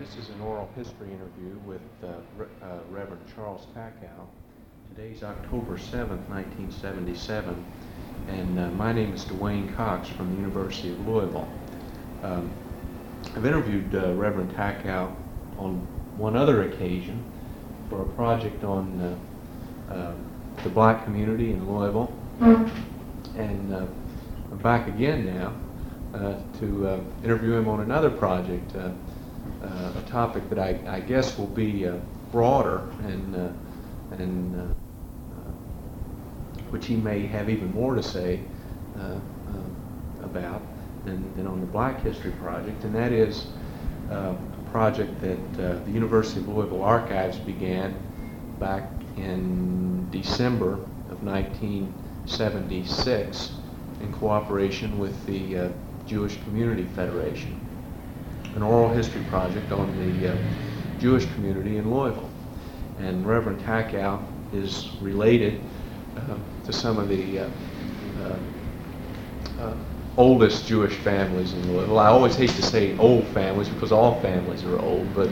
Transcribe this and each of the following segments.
This is an oral history interview with Reverend Charles Tackow. Today's October 7th, 1977, and my name is Dwayne Cox from the University of Louisville. I've interviewed Reverend Tackow on one other occasion for a project on the black community in Louisville, and I'm back again now to interview him on another project, a topic that I guess will be broader and which he may have even more to say about than on the Black History Project, and that is a project that the University of Louisville Archives began back in December of 1976 in cooperation with the Jewish Community Federation, an oral history project on the Jewish community in Louisville. And Reverend Tackow is related to some of the oldest Jewish families in Louisville. I always hate to say old families because all families are old, but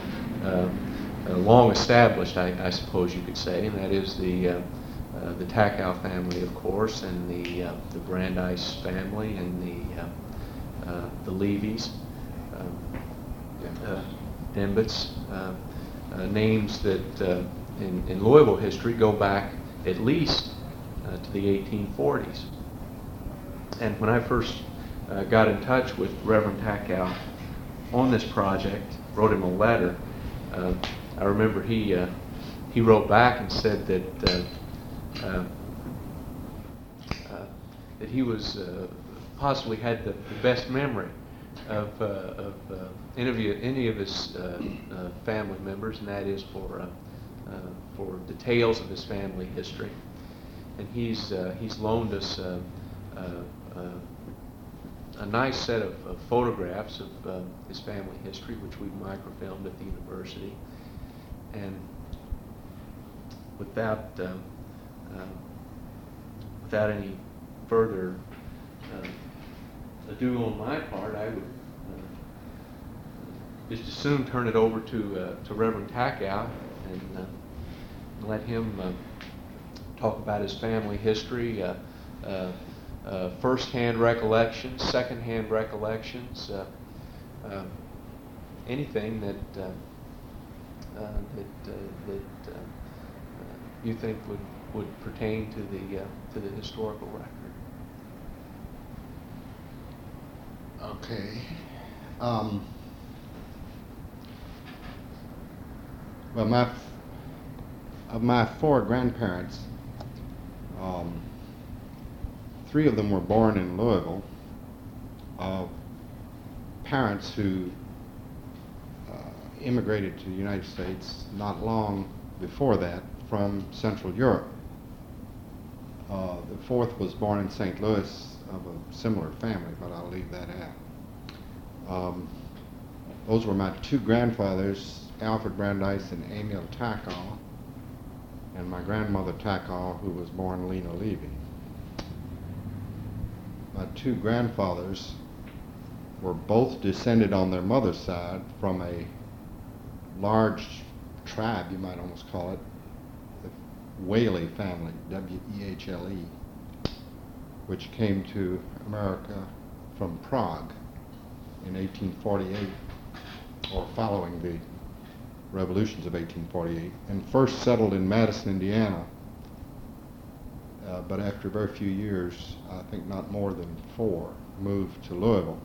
long established, I suppose you could say, and that is the Tackow family, of course, and the Brandeis family, and the Levies, Dembitz, names that in Louisville history go back at least to the 1840s. And when I first got in touch with Reverend Tackow on this project, wrote him a letter, I remember he wrote back and said that he was possibly had the best memory of any of his family members, and that is for details of his family history. And he's loaned us a nice set of photographs of his family history, which we microfilmed at the university. And without any further ado on my part, I would just as soon turn it over to Reverend Tackow and let him talk about his family history, first-hand recollections, second-hand recollections, anything that you think would pertain to the historical record. Okay. Well, of my four grandparents, three of them were born in Louisville, of parents who immigrated to the United States not long before that from Central Europe. The fourth was born in St. Louis of a similar family, but I'll leave that out. Those were my two grandfathers, Alfred Brandeis and Emil Tackow, and my grandmother Tackow, who was born Lena Levy. My two grandfathers were both descended on their mother's side from a large tribe, you might almost call it, the Whaley family, W-E-H-L-E, which came to America from Prague in 1848, or following the revolutions of 1848, and first settled in Madison, Indiana, but after a very few years, I think not more than 4, moved to Louisville.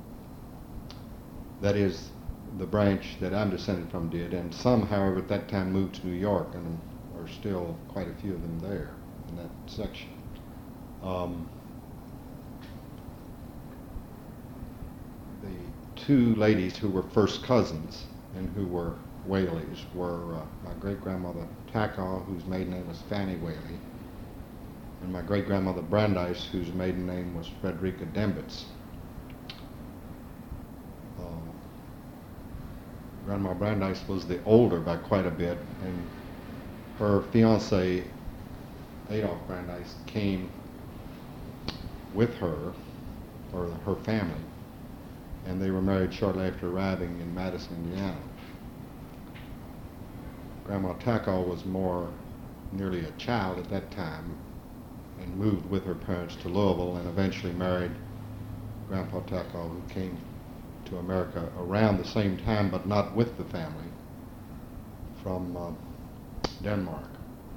That is, the branch that I'm descended from did, and some, however, at that time moved to New York, and are still quite a few of them there in that section. The two ladies who were first cousins and who were Whaleys were my great-grandmother Tackow, whose maiden name was Fanny Whaley, and my great-grandmother Brandeis, whose maiden name was Frederica Dembitz. Grandma Brandeis was the older by quite a bit, and her fiancé Adolf Brandeis came with her, or her family, and they were married shortly after arriving in Madison, Indiana. Grandma Tackle was nearly a child at that time, and moved with her parents to Louisville and eventually married Grandpa Tackle, who came to America around the same time, but not with the family, from Denmark.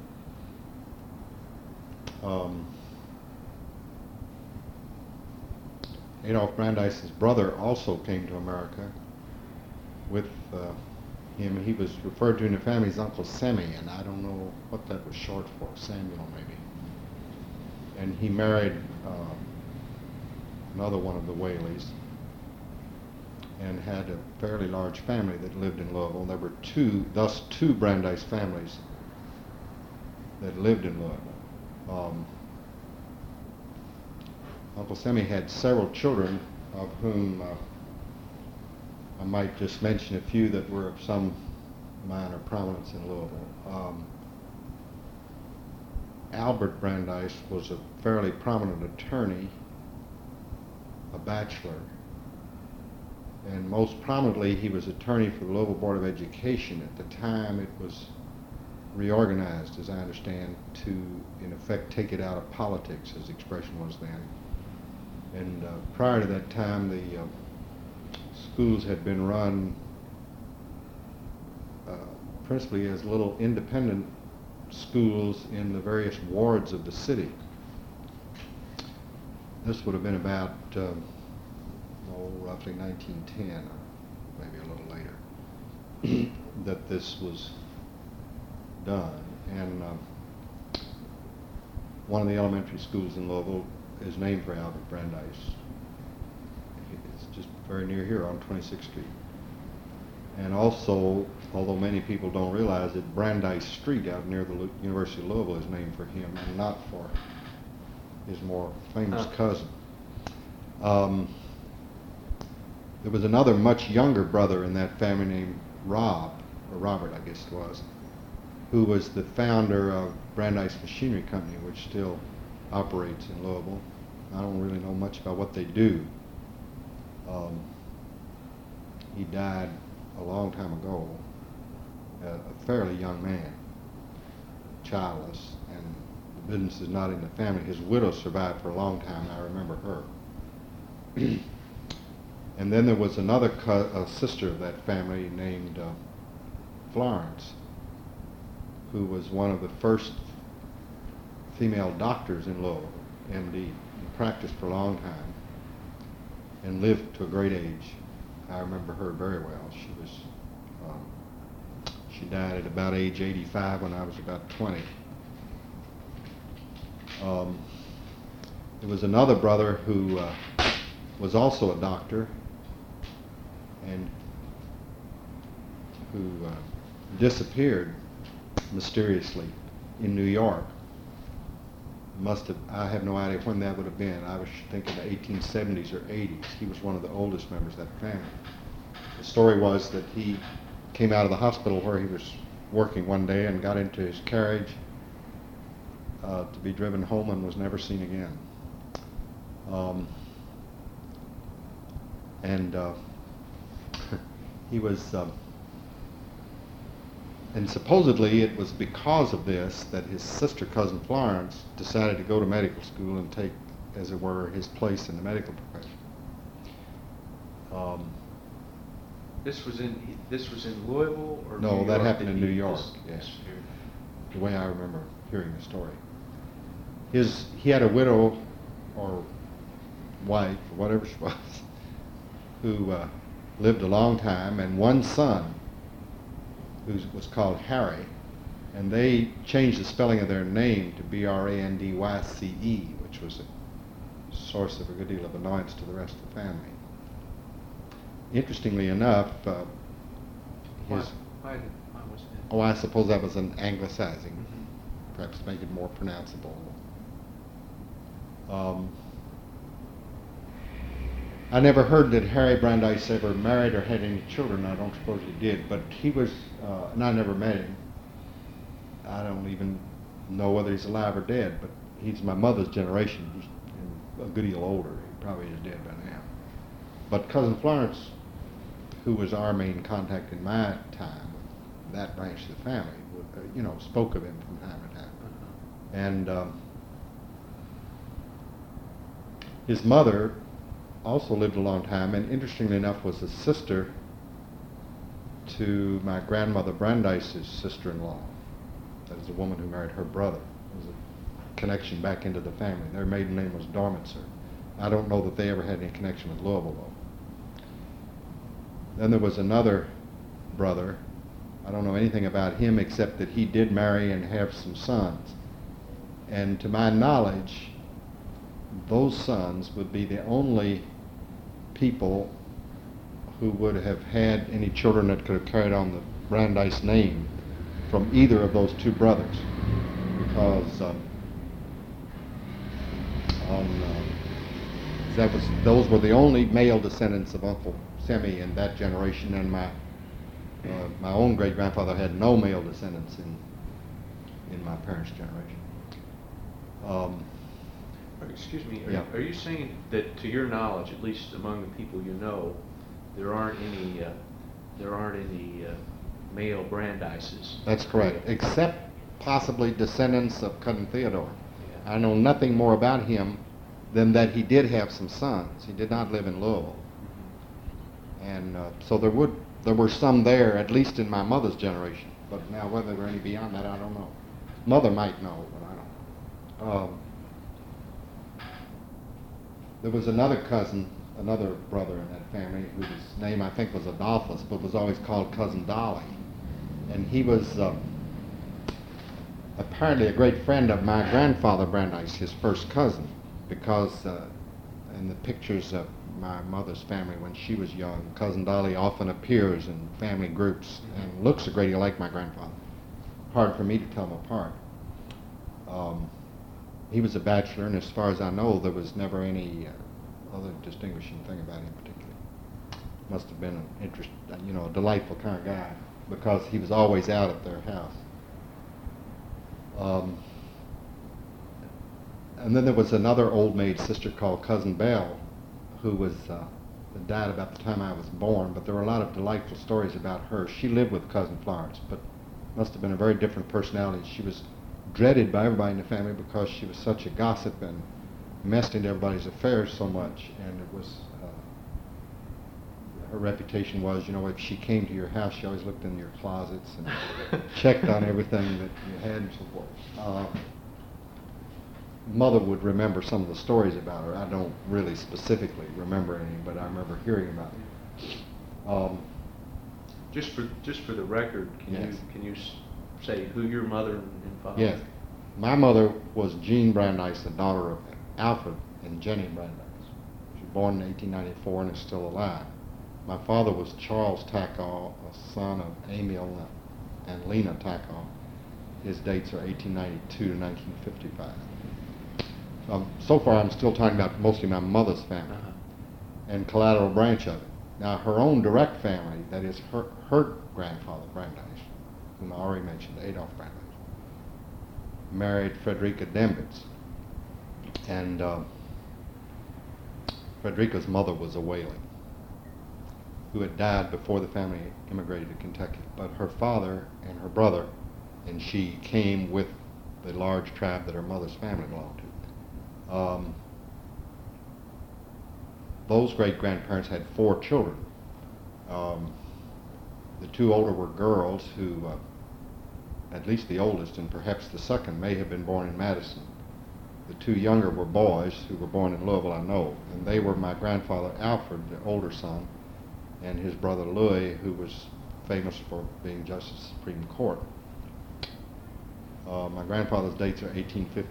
Adolph Brandeis's brother also came to America with him. He was referred to in the family as Uncle Sammy, and I don't know what that was short for, Samuel maybe. And he married another one of the Whaleys and had a fairly large family that lived in Louisville. There were two Brandeis families that lived in Louisville. Uncle Sammy had several children, of whom I might just mention a few that were of some minor prominence in Louisville. Albert Brandeis was a fairly prominent attorney, a bachelor, and most prominently he was attorney for the Louisville Board of Education. At the time it was reorganized, as I understand, to in effect take it out of politics, as the expression was then. And prior to that time, the schools had been run principally as little independent schools in the various wards of the city. This would have been about roughly 1910, or maybe a little later, that this was done. And one of the elementary schools in Louisville is named for Albert Brandeis. It's just very near here on 26th Street. And also, although many people don't realize it, Brandeis Street out near the University of Louisville is named for him and not for his more famous cousin. There was another much younger brother in that family named Rob, or Robert I guess it was, who was the founder of Brandeis Machinery Company, which still operates in Louisville. I don't really know much about what they do. He died a long time ago, a fairly young man, childless, and the business is not in the family. His widow survived for a long time, and I remember her. And then there was another sister of that family named Florence, who was one of the first female doctors in Louisville, MD. He practiced for a long time and lived to a great age. I remember her very well. She died at about age 85 when I was about 20. There was another brother who was also a doctor and who disappeared mysteriously in New York. I have no idea when that would have been. I was thinking the 1870s or 80s. He was one of the oldest members of that family. The story was that he came out of the hospital where he was working one day and got into his carriage to be driven home and was never seen again. He was, and supposedly it was because of this that his sister cousin Florence decided to go to medical school and take, as it were, his place in the medical profession. This was in Louisville or No, New that York? happened in New York. This- Yes, the way I remember hearing the story. He had a widow or wife, or whatever she was, who lived a long time, and one son who was called Harry, and they changed the spelling of their name to Brandyce, which was a source of a good deal of annoyance to the rest of the family. Interestingly enough, Why was that? I suppose that was an anglicizing, perhaps make it more pronounceable. I never heard that Harry Brandeis ever married or had any children. I don't suppose he did, but he was, and I never met him. I don't even know whether he's alive or dead, but he's my mother's generation. He's a good deal older. He probably is dead by But Cousin Florence, who was our main contact in my time with that branch of the family, spoke of him from time to time. And his mother also lived a long time, and interestingly enough was a sister to my grandmother Brandeis's sister-in-law. That is a woman who married her brother. It was a connection back into the family. Their maiden name was Dormitzer. I don't know that they ever had any connection with Louisville, though. Then there was another brother. I don't know anything about him except that he did marry and have some sons. And to my knowledge, those sons would be the only people who would have had any children that could have carried on the Brandeis name from either of those two brothers, because those were the only male descendants of Uncle Semmy in that generation, and my own great grandfather had no male descendants in my parents' generation. Excuse me, Yeah. are you saying that, to your knowledge, at least among the people you know, there aren't any male Brandeises? That's correct, except possibly descendants of Cousin Theodore. Yeah. I know nothing more about him than that he did have some sons. He did not live in Louisville. And so there were some there, at least in my mother's generation. But now whether there were any beyond that, I don't know. Mother might know, but I don't know. There was another cousin, another brother in that family, whose name I think was Adolphus, but was always called Cousin Dolly. And he was apparently a great friend of my grandfather Brandeis, his first cousin, because in the pictures of my mother's family when she was young, Cousin Dolly often appears in family groups and looks a great deal like my grandfather. Hard for me to tell them apart. He was a bachelor, and as far as I know, there was never any other distinguishing thing about him particularly. Must have been a delightful kind of guy, because he was always out at their house. And then there was another old maid sister called Cousin Belle, who was died about the time I was born, but there were a lot of delightful stories about her. She lived with Cousin Florence, but must have been a very different personality. She was dreaded by everybody in the family because she was such a gossip and messed into everybody's affairs so much, and it was her reputation was, if she came to your house, she always looked in your closets and checked on everything that you had and so forth. Mother would remember some of the stories about her. I don't really specifically remember any, but I remember hearing about them. Just for the record, Yes. can you say who your mother and father? Yes. My mother was Jean Brandeis, the daughter of Alfred and Jenny Brandeis. She was born in 1894 and is still alive. My father was Charles Tackall, a son of Emil and Lena Tackall. His dates are 1892 to 1955. So far I'm still talking about mostly my mother's family and collateral branch of it. Now her own direct family, that is her grandfather Brandeis, whom I already mentioned, Adolf Brandeis, married Frederica Dembitz. And Frederica's mother was a Whaley who had died before the family immigrated to Kentucky. But her father and her brother and she came with the large tribe that her mother's family belonged to. Those great-grandparents had 4 children. The 2 older were girls who, at least the oldest and perhaps the second, may have been born in Madison. The 2 younger were boys who were born in Louisville, I know, and they were my grandfather Alfred, the older son, and his brother Louis, who was famous for being Justice of the Supreme Court. My grandfather's dates are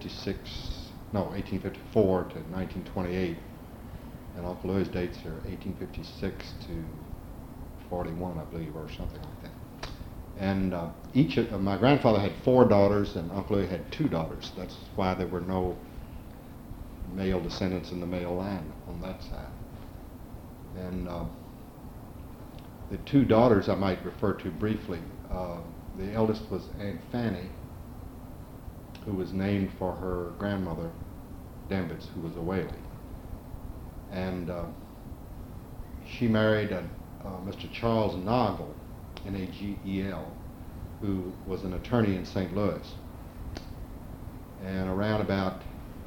1854 to 1928, and Uncle Louis' dates are 1856 to 41, I believe, or something like that. And each of my grandfather had 4 daughters, and Uncle Louis had 2 daughters. That's why there were no male descendants in the male line on that side. And the 2 daughters I might refer to briefly. The eldest was Aunt Fanny, who was named for her grandmother, Dembitz, who was a Whaley. And she married Mr. Charles Nagel, Nagel, who was an attorney in St. Louis. And around about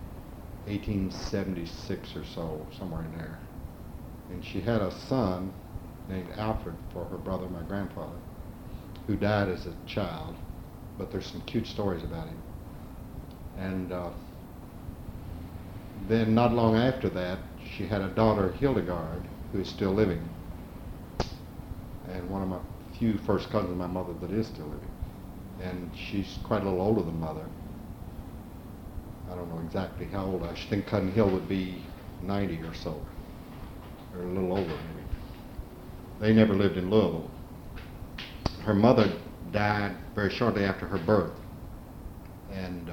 1876 or so, somewhere in there. And she had a son named Alfred for her brother, my grandfather, who died as a child, but there's some cute stories about him. And then not long after that, she had a daughter, Hildegard, who is still living, and one of my few first cousins of my mother that is still living. And she's quite a little older than Mother. I don't know exactly how old. I think Cousin Hill would be 90 or so, or a little older maybe. They never lived in Louisville. Her mother died very shortly after her birth, and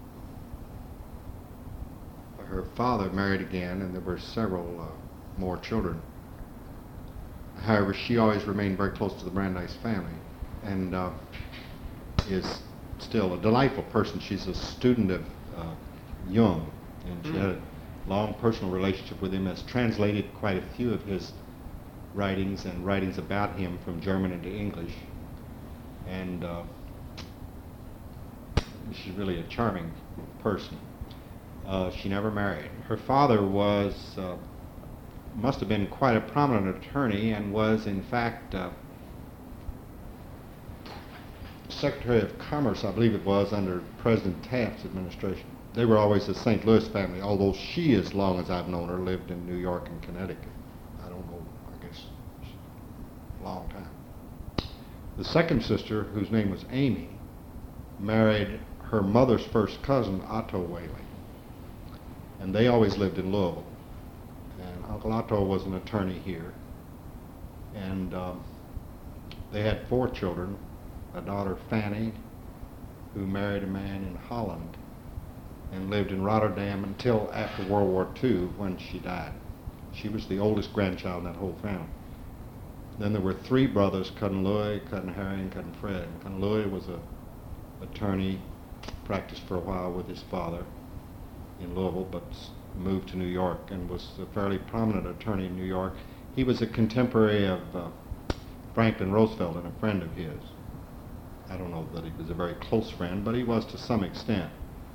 her father married again, and there were several more children. However, she always remained very close to the Brandeis family, and is still a delightful person. She's a student of Jung, and she had a long personal relationship with him, has translated quite a few of his writings and writings about him from German into English. And she's really a charming person. She never married. Her father was, must have been quite a prominent attorney, and was in fact Secretary of Commerce, I believe it was, under President Taft's administration. They were always a St. Louis family, although she, as long as I've known her, lived in New York and Connecticut. I don't know, I guess, a long time. The second sister, whose name was Amy, married her mother's first cousin, Otto Whaley. And they always lived in Louisville. And Uncle Otto was an attorney here. And they had 4 children, a daughter, Fanny, who married a man in Holland and lived in Rotterdam until after World War II, when she died. She was the oldest grandchild in that whole family. Then there were 3 brothers, Cousin Louis, Cousin Harry, and Cousin Fred. Cousin Louis was an attorney, practiced for a while with his father in Louisville, but moved to New York and was a fairly prominent attorney in New York. He was a contemporary of Franklin Roosevelt and a friend of his. I don't know that he was a very close friend, but he was to some extent.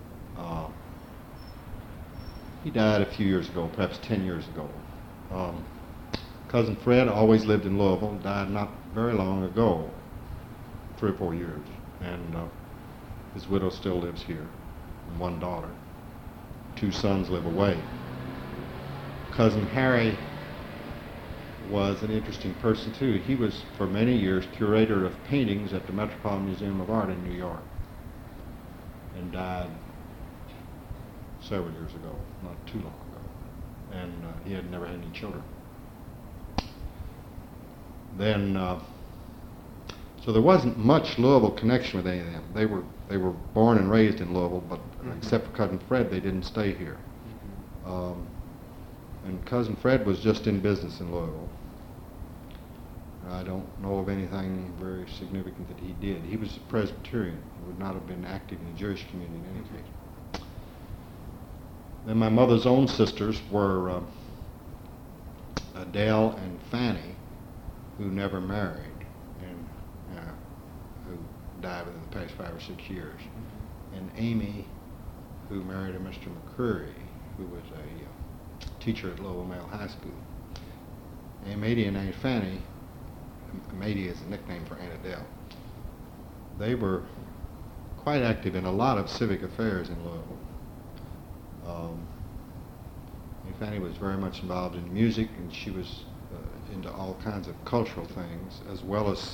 He died a few years ago, perhaps 10 years ago. Cousin Fred always lived in Louisville, died not very long ago, 3 or 4 years, and his widow still lives here, and 1 daughter. 2 sons live away. Cousin Harry was an interesting person too. He was for many years curator of paintings at the Metropolitan Museum of Art in New York, and died several years ago, not too long ago, and he had never had any children. Then, so there wasn't much Louisville connection with any of them. They were born and raised in Louisville, but except for Cousin Fred, they didn't stay here. And Cousin Fred was just in business in Louisville. I don't know of anything very significant that he did. He was a Presbyterian. He would not have been active in the Jewish community in any case. Then my mother's own sisters were Adele and Fanny, who never married, and who died within the past 5 or 6 years, and Amy, who married a Mr. McCreary, who was a teacher at Lowell Male High School. Aunt Mady and Aunt Fanny, Mady is a nickname for Aunt Adele, they were quite active in a lot of civic affairs in Louisville. Aunt Fanny was very much involved in music, and she was into all kinds of cultural things, as well as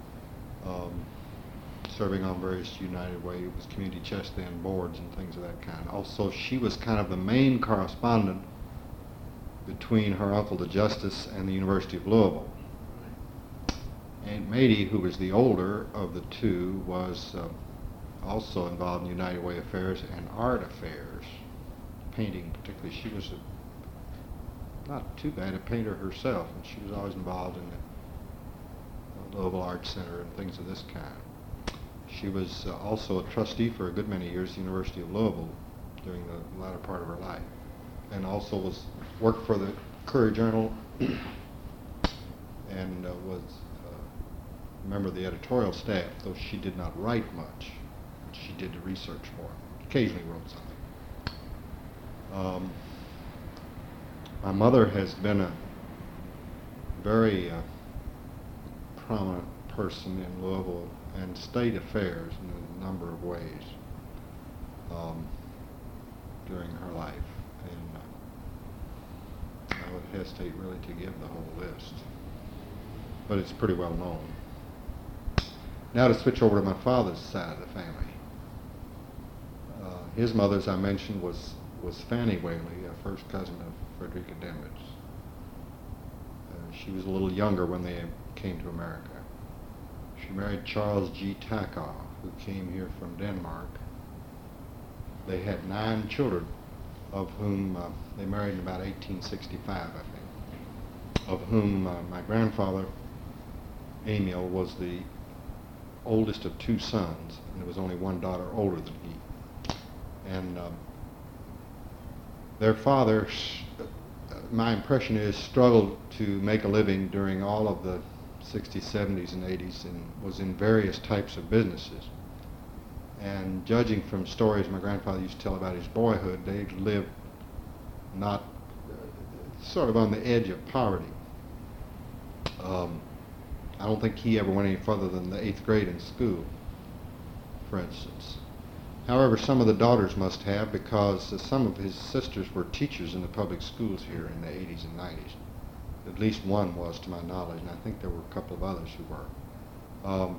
serving on various United Way with community chest stand boards and things of that kind. Also, she was kind of the main correspondent between her uncle the Justice and the University of Louisville. Aunt Mady, who was the older of the 2, was also involved in United Way affairs and art affairs, painting particularly. She was not too bad a painter herself, and she was always involved in the Louisville Arts Center and things of this kind. She was also a trustee for a good many years at the University of Louisville during the latter part of her life, and also worked for the Courier Journal and was a member of the editorial staff, though she did not write much. She did the research for it. Occasionally wrote something. My mother has been a very prominent person in Louisville and state affairs in a number of ways during her life, and I would hesitate really to give the whole list, but it's pretty well known. Now to switch over to my father's side of the family. His mother, as I mentioned, was Fanny Whaley, a first cousin of Frederica Dembitz. She was a little younger when they came to America. She married Charles G. Tackau, who came here from Denmark. They had 9 children, of whom they married in about 1865, I think, of whom my grandfather, Emil, was the oldest of 2 sons, and there was only 1 daughter older than he. And their father, my impression is, struggled to make a living during all of the 60s, 70s, and 80s, and was in various types of businesses. And judging from stories my grandfather used to tell about his boyhood, they lived not sort of on the edge of poverty. I don't think he ever went any further than the 8th grade in school, for instance. However, some of the daughters must have, because some of his sisters were teachers in the public schools here in the 80s and 90s. At least one was, to my knowledge, and I think there were a couple of others who were.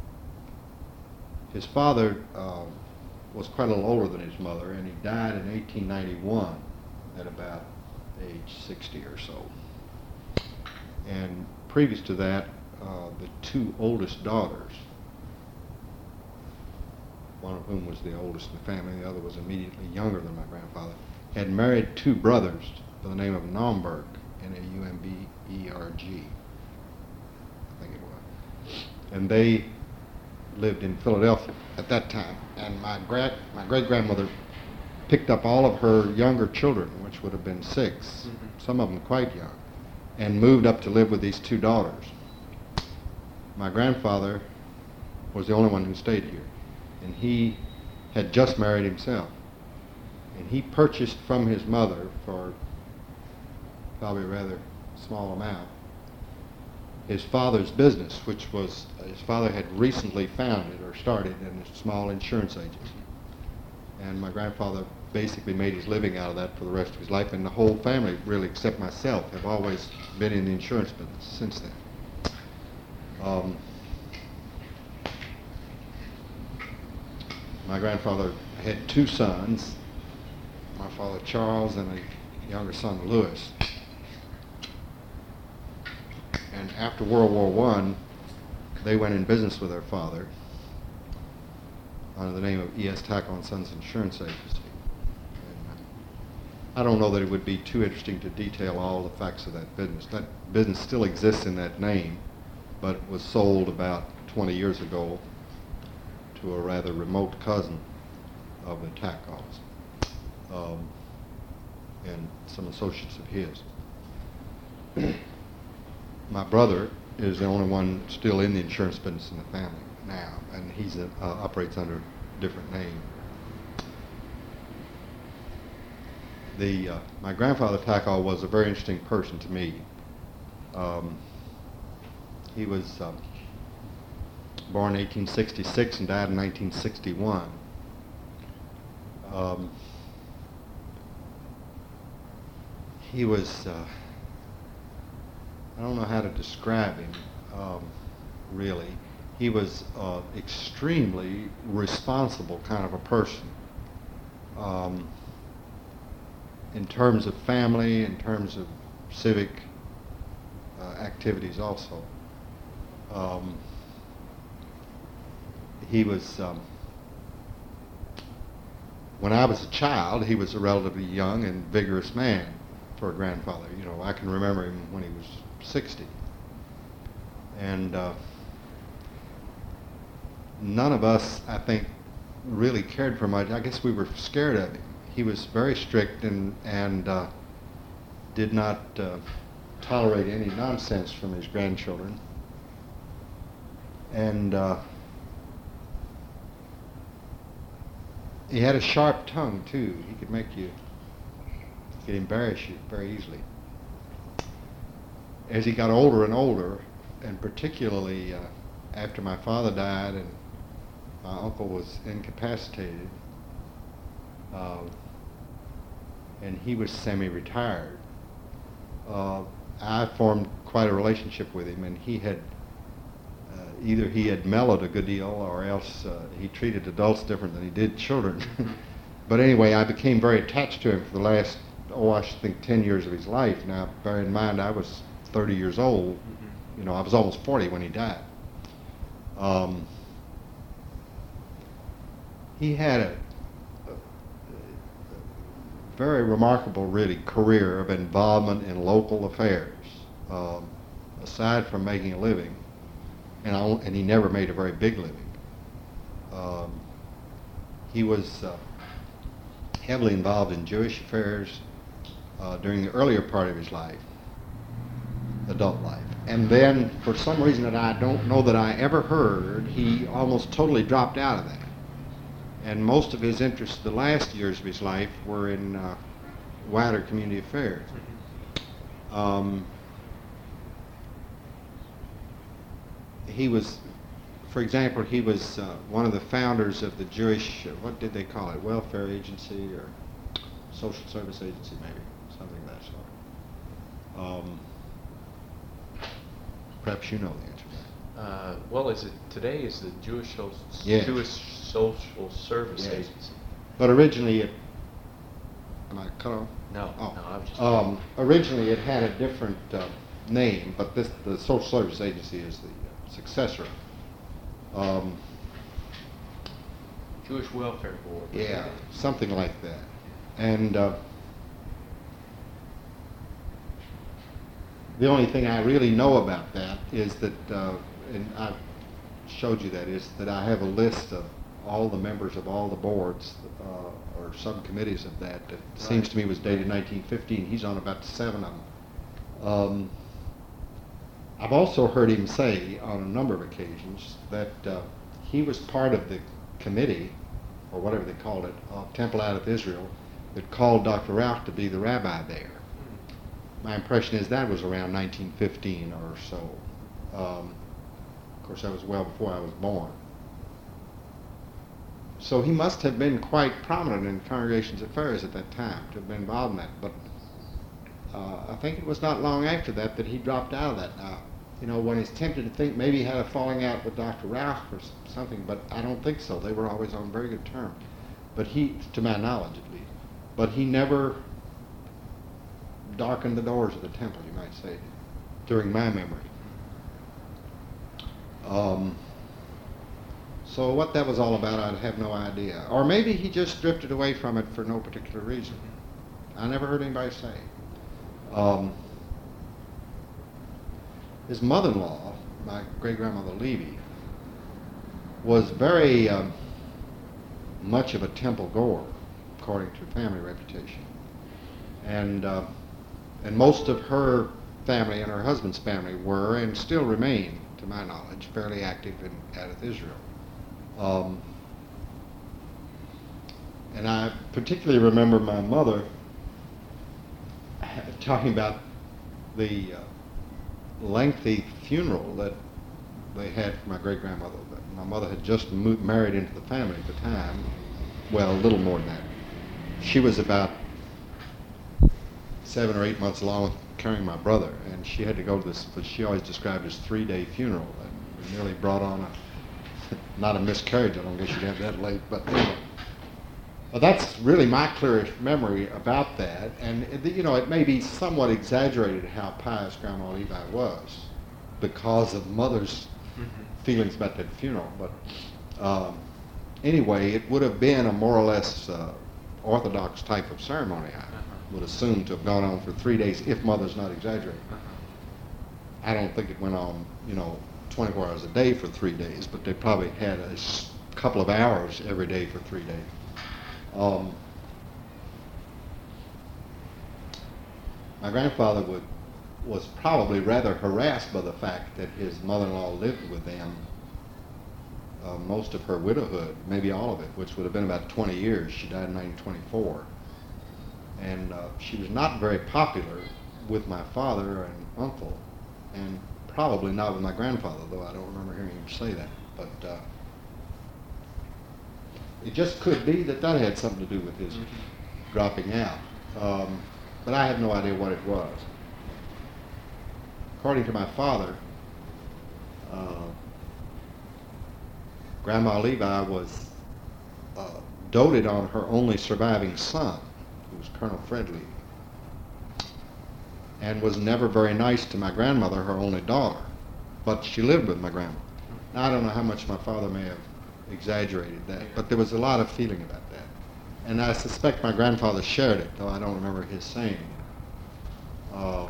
His father was quite a little older than his mother, and he died in 1891 at about age 60 or so. And previous to that, the 2 oldest daughters, one of whom was the oldest in the family, the other was immediately younger than my grandfather, had married 2 brothers by the name of Naumberg, Naumberg, I think it was. And they lived in Philadelphia at that time. And my great-grandmother picked up all of her younger children, which would have been 6, some of them quite young, and moved up to live with these 2 daughters. My grandfather was the only one who stayed here, and he had just married himself. And he purchased from his mother, for probably a rather small amount, his father's business, which was, his father had recently founded or started in a small insurance agency. And my grandfather basically made his living out of that for the rest of his life, and the whole family, really, except myself, have always been in the insurance business since then. My grandfather had 2 sons, my father Charles and a younger son Louis. And after World War I, they went in business with their father under the name of E.S. Tackau & Sons Insurance Agency. And I don't know that it would be too interesting to detail all the facts of that business. That business still exists in that name, but was sold about 20 years ago to a rather remote cousin of the Tackaus and some associates of his. My brother is the only one still in the insurance business in the family now, and he operates under a different name. My grandfather Tackau was a very interesting person to me. He was born in 1866 and died in 1961. He was, I don't know how to describe him, really. He was extremely responsible kind of a person. In terms of family, in terms of civic activities also. He was, when I was a child, he was a relatively young and vigorous man for a grandfather. You know, I can remember him when he was 60. And none of us, I think, really cared for much. I guess we were scared of him. He was very strict and did not tolerate any nonsense from his grandchildren. And he had a sharp tongue too. He could embarrass you very easily. As he got older and older, and particularly after my father died and my uncle was incapacitated, and he was semi-retired, I formed quite a relationship with him, and he had either he had mellowed a good deal, or else he treated adults different than he did children. But anyway, I became very attached to him for the last, I think 10 years of his life. Now, bear in mind, I was 30 years old. You know, I was almost 40 when he died. He had a very remarkable, really, career of involvement in local affairs, aside from making a living. And he never made a very big living. He was heavily involved in Jewish affairs during the earlier part of his life, adult life. And then, for some reason that I don't know that I ever heard, he almost totally dropped out of that. And most of his interests the last years of his life were in wider community affairs. He was, for example, he was one of the founders of the Jewish, what did they call it, welfare agency or social service agency, maybe, something of that sort. Perhaps you know the answer to that. Well, today is the Jewish Yes. Social Service Yes. Agency. But originally am I cut off? No, Oh. no, I was just... Originally it had a different name, but the Social Service Agency is the successor. Jewish Welfare Board. Yeah, something like that. And the only thing I really know about that is that, and I've showed you that, is that I have a list of all the members of all the boards or subcommittees of that seems to me was dated 1915. He's on about 7 of them. I've also heard him say on a number of occasions that he was part of the committee, or whatever they called it, of Temple Out of Israel, that called Dr. Rauch to be the rabbi there. My impression is that was around 1915 or so. Of course, that was well before I was born. So he must have been quite prominent in congregations affairs at that time, to have been involved in that. But I think it was not long after that that he dropped out of that. Now, you know, one is tempted to think maybe he had a falling out with Dr. Rauch or something, but I don't think so. They were always on very good terms. But he, to my knowledge at least, but he never darkened the doors of the temple, you might say, during my memory. So what that was all about, I'd have no idea. Or maybe he just drifted away from it for no particular reason. I never heard anybody say. His mother-in-law, my great-grandmother Levy, was very much of a temple goer, according to family reputation. And most of her family and her husband's family were, and still remain, to my knowledge, fairly active in Adath Israel. And I particularly remember my mother talking about the lengthy funeral that they had for my great-grandmother. My mother had just married into the family at the time. Well, a little more than that. She was about 7 or 8 months along with carrying my brother, and she had to go to this, what she always described as 3-day funeral, and nearly brought on not a miscarriage. I don't guess you'd have that late, but anyway. Well, that's really my clearest memory about that, and you know, it may be somewhat exaggerated how pious Grandma Levi was because of Mother's feelings about that funeral, but anyway, it would have been a more or less orthodox type of ceremony, I would assume, to have gone on for 3 days, if Mother's not exaggerating. I don't think it went on, you know, 24 hours a day for 3 days, but they probably had a couple of hours every day for 3 days. My grandfather would was probably rather harassed by the fact that his mother-in-law lived with them most of her widowhood, maybe all of it, which would have been about 20 years. She died in 1924. And she was not very popular with my father and uncle, and probably not with my grandfather, though I don't remember hearing him say that. But it just could be that that had something to do with his dropping out. But I have no idea what it was. According to my father, Grandma Levi was doted on her only surviving son, who was Colonel Fred Levi, and was never very nice to my grandmother, her only daughter. But she lived with my grandmother. Now, I don't know how much my father may have exaggerated that, but there was a lot of feeling about that. And I suspect my grandfather shared it, though I don't remember his saying it.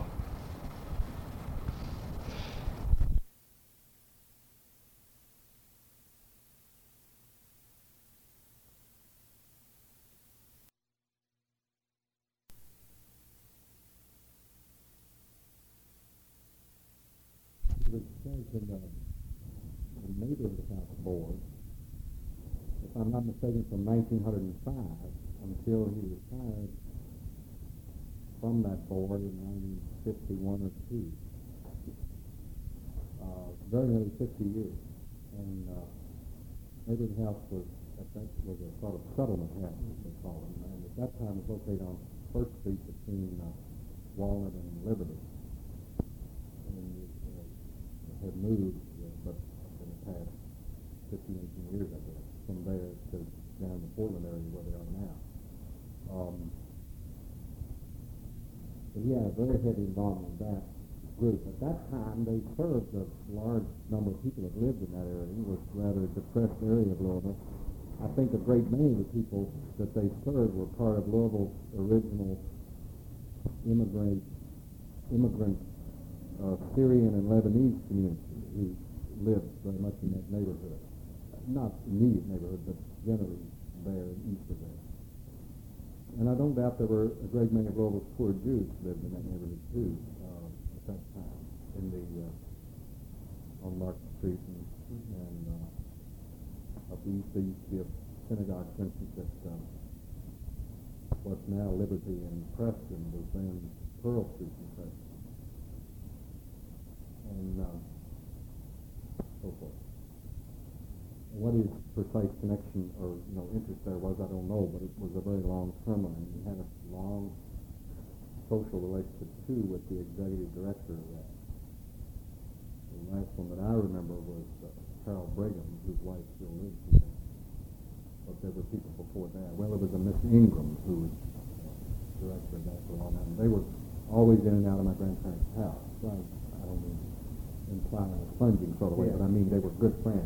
It says in the Neighborhood House Board, if I'm not mistaken, from 1905 until he retired from that board in 1951 or 2. Very nearly 50 years. And Neighborhood House was a sort of settlement house, as they call it. And at that time it was located on First Street between Walnut and Liberty. And it had moved, but in the past 15, 18 years, I guess, from there to down the Portland area where they are now. But he had a very heavy involvement in that group. At that time, they served a large number of people that lived in that area. It was a rather depressed area of Louisville. I think a great many of the people that they served were part of Louisville's original immigrant Syrian and Lebanese community who lived very much in that neighborhood. Not immediate neighborhood, but generally there east of there. And I don't doubt there were a great many of Louisville's poor Jews lived in that neighborhood too at that time, in the on Market Street and up east. There used to be a synagogue, for instance, at what's now Liberty and Preston, was then Pearl Street in Preston, and so forth. What his precise connection or interest there was, I don't know, but it was a very long-term one. He had a long social relationship too with the executive director of that. The last one that I remember was Harold Brigham, whose wife still lives there. But there were people before that. Well, there was a Miss Ingram who was director of that for a long time. They were always in and out of my grandparents' house. So I don't mean imply in a sponging sort of way, but I mean they were good friends.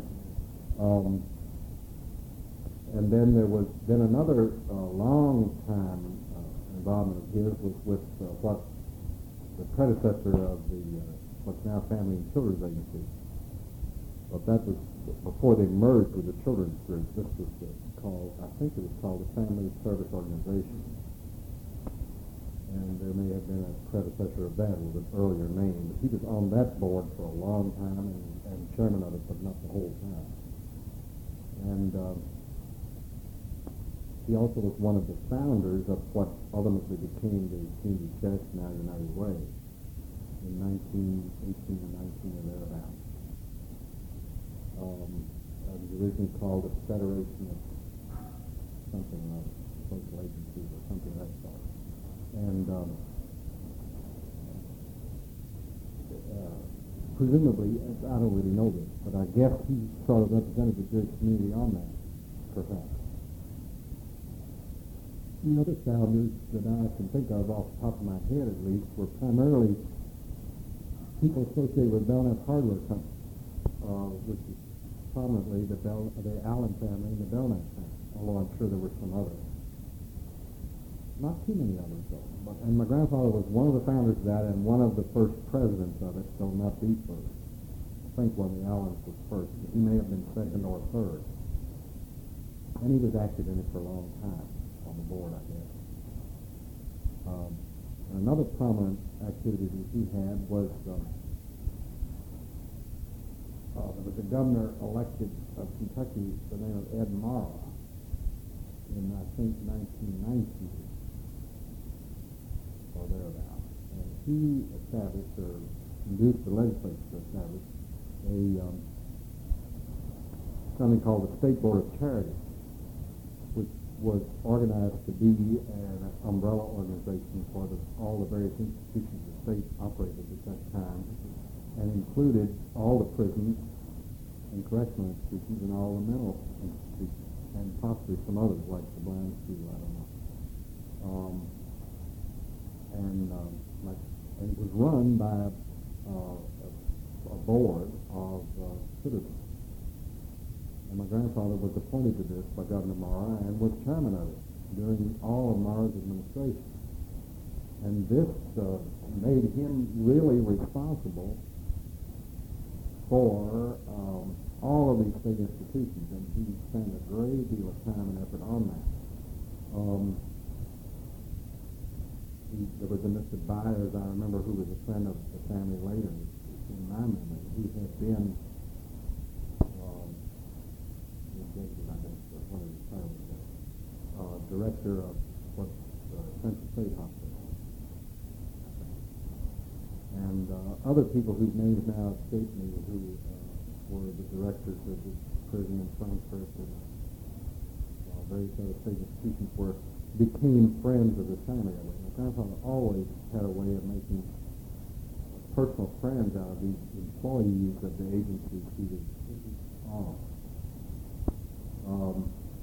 And then there was another long time involvement of his was with what the predecessor of the what's now Family and Children's Agency. But that was before they merged with the Children's Group. This was I think it was called the Family Service Organization. And there may have been a predecessor of that with an earlier name. But he was on that board for a long time and chairman of it, but not the whole time. And he also was one of the founders of what ultimately became the Community Church, now United Way, in 1918 or 19 or thereabouts. It was originally called the Federation of something or other, social agencies or something of that sort. And presumably, I don't really know this, but I guess he sort of represented the Jewish community on that, perhaps. The other founders that I can think of off the top of my head, at least, were primarily people associated with Belknap Hardware Company, which is prominently the Allen family and the Belknap family, although I'm sure there were some others. Not too many others, though. And my grandfather was one of the founders of that and one of the first presidents of it, though not the first. I think one of the Allens was first, but he may have been second or third. And he was active in it for a long time on the board, I guess. Another prominent activities that he had was there was a governor elected of Kentucky by the name of Ed Mara in, I think, 1919 or thereabout. And he established, or induced the legislature to establish, something called the State Board of Charities, which was organized to be an umbrella organization for all the various institutions the state operated at that time, and included all the prisons and correctional institutions and all the mental institutions, and possibly some others like the Blind School, I don't know. And it was run by a board of citizens. And my grandfather was appointed to this by Governor Mara and was chairman of it during all of Mara's administration. And this made him really responsible for all of these state institutions, and he spent a great deal of time and effort on that. There was a Mr. Byers, I remember, who was a friend of the family later, in my memory. He had been director of Central State Hospital. And other people whose names now escape me, who were the directors of the prison in Frankfurt and various other state institutions became friends of the family. My grandfather always had a way of making personal friends out of these employees of the agencies he was on.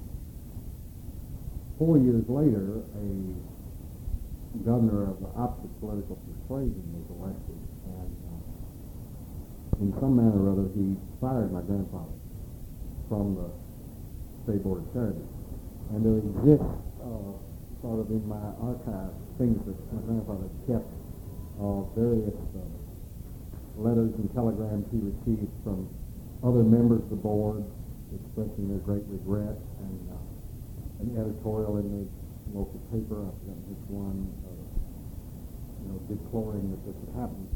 4 years later, a governor of the opposite political persuasion was elected, and in some manner or other he fired my grandfather from the State Board of Charities. And there exists sort of in my archive things that my grandfather kept of various letters and telegrams he received from other members of the board expressing their great regret, and an editorial in the local paper, I forget which one, deploring that this had happened.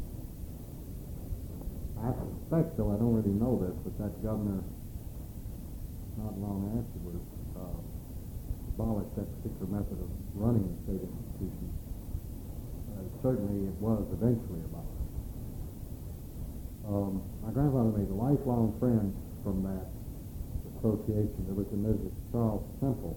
I suspect, though I don't really know this, but that governor, not long afterwards, abolished that particular method of running the state institutions. Certainly it was eventually abolished. My grandfather made lifelong friends from that association. There was a Mrs. Charles Temple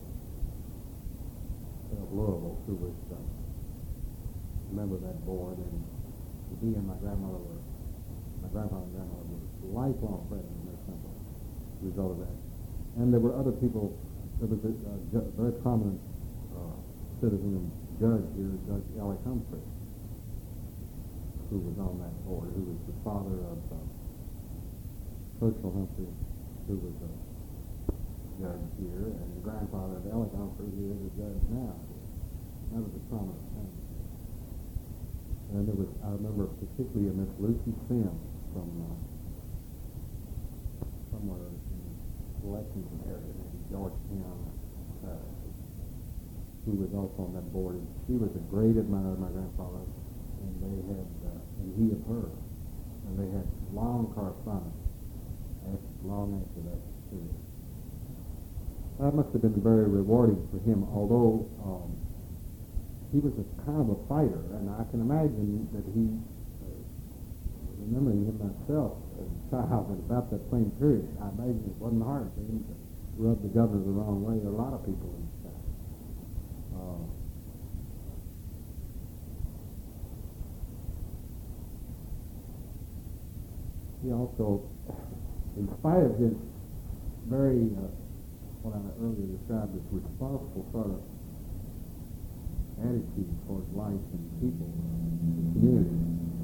of Louisville, who was a member of that board, and he and my grandfather and grandmother were lifelong friends of Miss Temple as a result of that. And there were other people. There was a very prominent citizen and judge here, Judge Ellie Humphrey, who was on that board, who was the father of Churchill Humphrey, who was a judge here, and the grandfather of Ellie Humphrey, who is a judge now. That was a prominent family. And there was, I remember particularly a Miss Lucy Sims from somewhere in the Lexington area, maybe Georgetown, who was also on that board. And she was a great admirer of my grandfather, and they had, and he of her, and they had long correspondence long after that period. That must have been very rewarding for him, although he was a kind of a fighter, and I can imagine that he, remembering him myself as a child at about that same period, I imagine it wasn't hard for him to rub the governor the wrong way. There are a lot of people in the South. He also, in spite of his very, what I earlier described as responsible sort of attitude towards life and people, and community,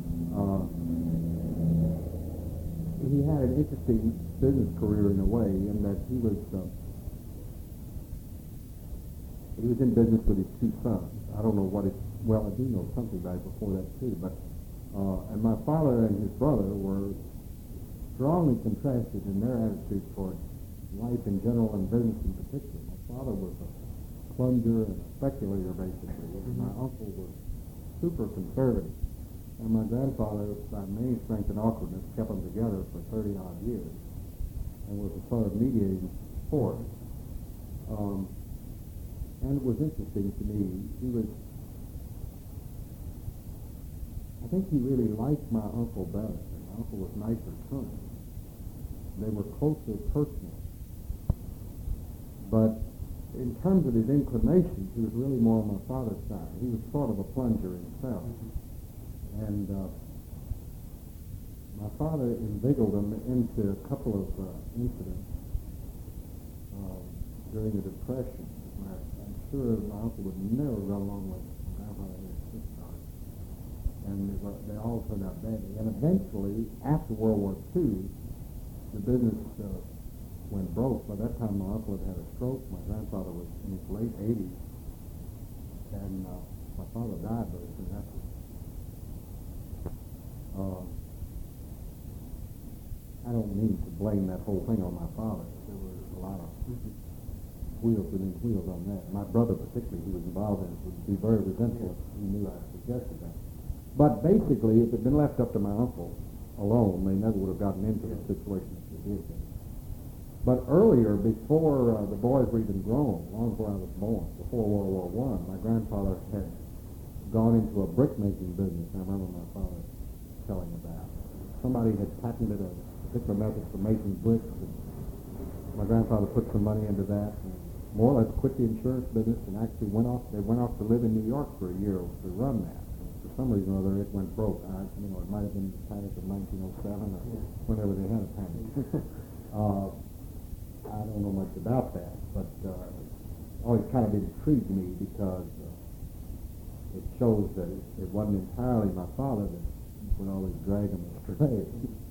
he had an interesting business career in a way, in that he was in business with his two sons. I don't know what it, well, I do know something about it before that too, but, and my father and his brother were strongly contrasted in their attitude toward life in general and business in particular. My father was a plunger and a speculator, basically, and my uncle was super conservative. And my grandfather, by main strength and awkwardness, kept them together for 30-odd years and was a sort of mediating force. And it was interesting to me. I think he really liked my uncle better. My uncle was nicer to him. They were closer personally. But in terms of his inclinations, he was really more on my father's side. He was sort of a plunger himself. And my father inveigled him into a couple of incidents during the Depression. I'm sure my uncle would never go along with my grandfather and his sister. And they all turned out badly. And eventually, after World War II, the business went broke. By that time, my uncle had had a stroke. My grandfather was in his late 80s. And my father died very soon after. I don't mean to blame that whole thing on my father. There were a lot of wheels within wheels on that. My brother particularly, who was involved in it, would be very resentful if he knew I suggested that. But basically, if it had been left up to my uncle alone, they never would have gotten into the situation that they did. But earlier, before the boys were even grown, long before I was born, before World War I, my grandfather had gone into a brick-making business. I remember my father telling about. Somebody had patented a particular method for making bricks. And my grandfather put some money into that, and more or less quit the insurance business, and actually went off to live in New York for a year to run that. And for some reason or other, it went broke. It might have been the panic of 1907 or whenever they had a panic. I don't know much about that, but always kind of intrigued me because it shows that it wasn't entirely my father that would always drag him astray.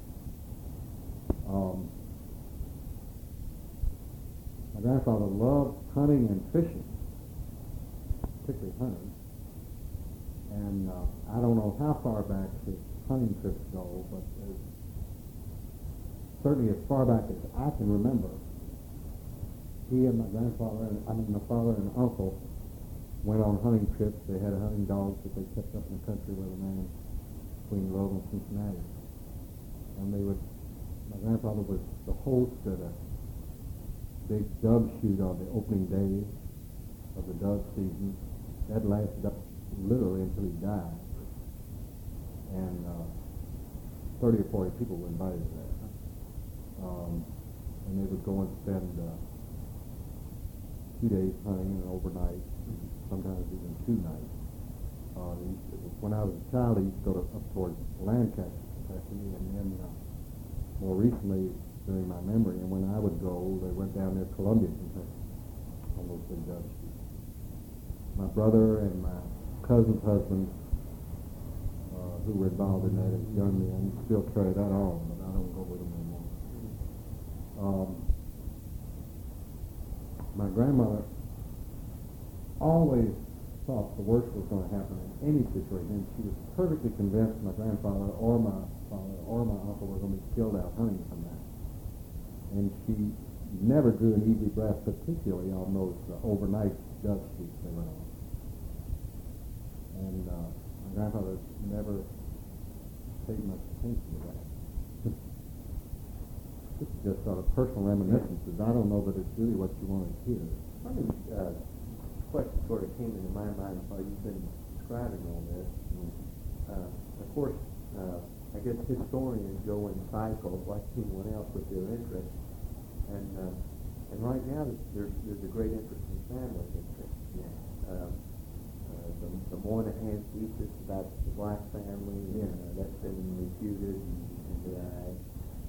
My grandfather loved hunting and fishing, particularly hunting. And I don't know how far back his hunting trips go, but certainly as far back as I can remember, he and my father and uncle went on hunting trips. They had hunting dogs that they kept up in the country where the man between Louisville and Cincinnati. And my grandfather was the host at a big dove shoot on the opening day of the dove season. That lasted up literally until he died. And 30 or 40 people were invited to that. And they would go and spend 2 days hunting and overnight, sometimes even 2 nights. When I was a child, I used to go up towards Lancaster, Kentucky, and then more recently, during my memory, and when I would go, they went down near Columbia, Kentucky, on those big dove shoots. My brother and my cousin's husband, who were involved in that as young men, still carry that on, but I don't go with them anymore. My grandmother always thought the worst was going to happen in any situation. She was perfectly convinced my grandfather or my father or my uncle were going to be killed out hunting from that. And she never drew an easy breath, particularly on those overnight dove shoots they went on. And my grandfather never paid much attention to that. This is just sort of personal reminiscences. I don't know that it's really what you want to hear. Funny question sort of came into my mind while you've been describing all this. Of course, I guess historians go in cycles like anyone else with their interest. And right now there's a great interest in family history. The Moynihan thesis about the black family, that's been refuted and denied.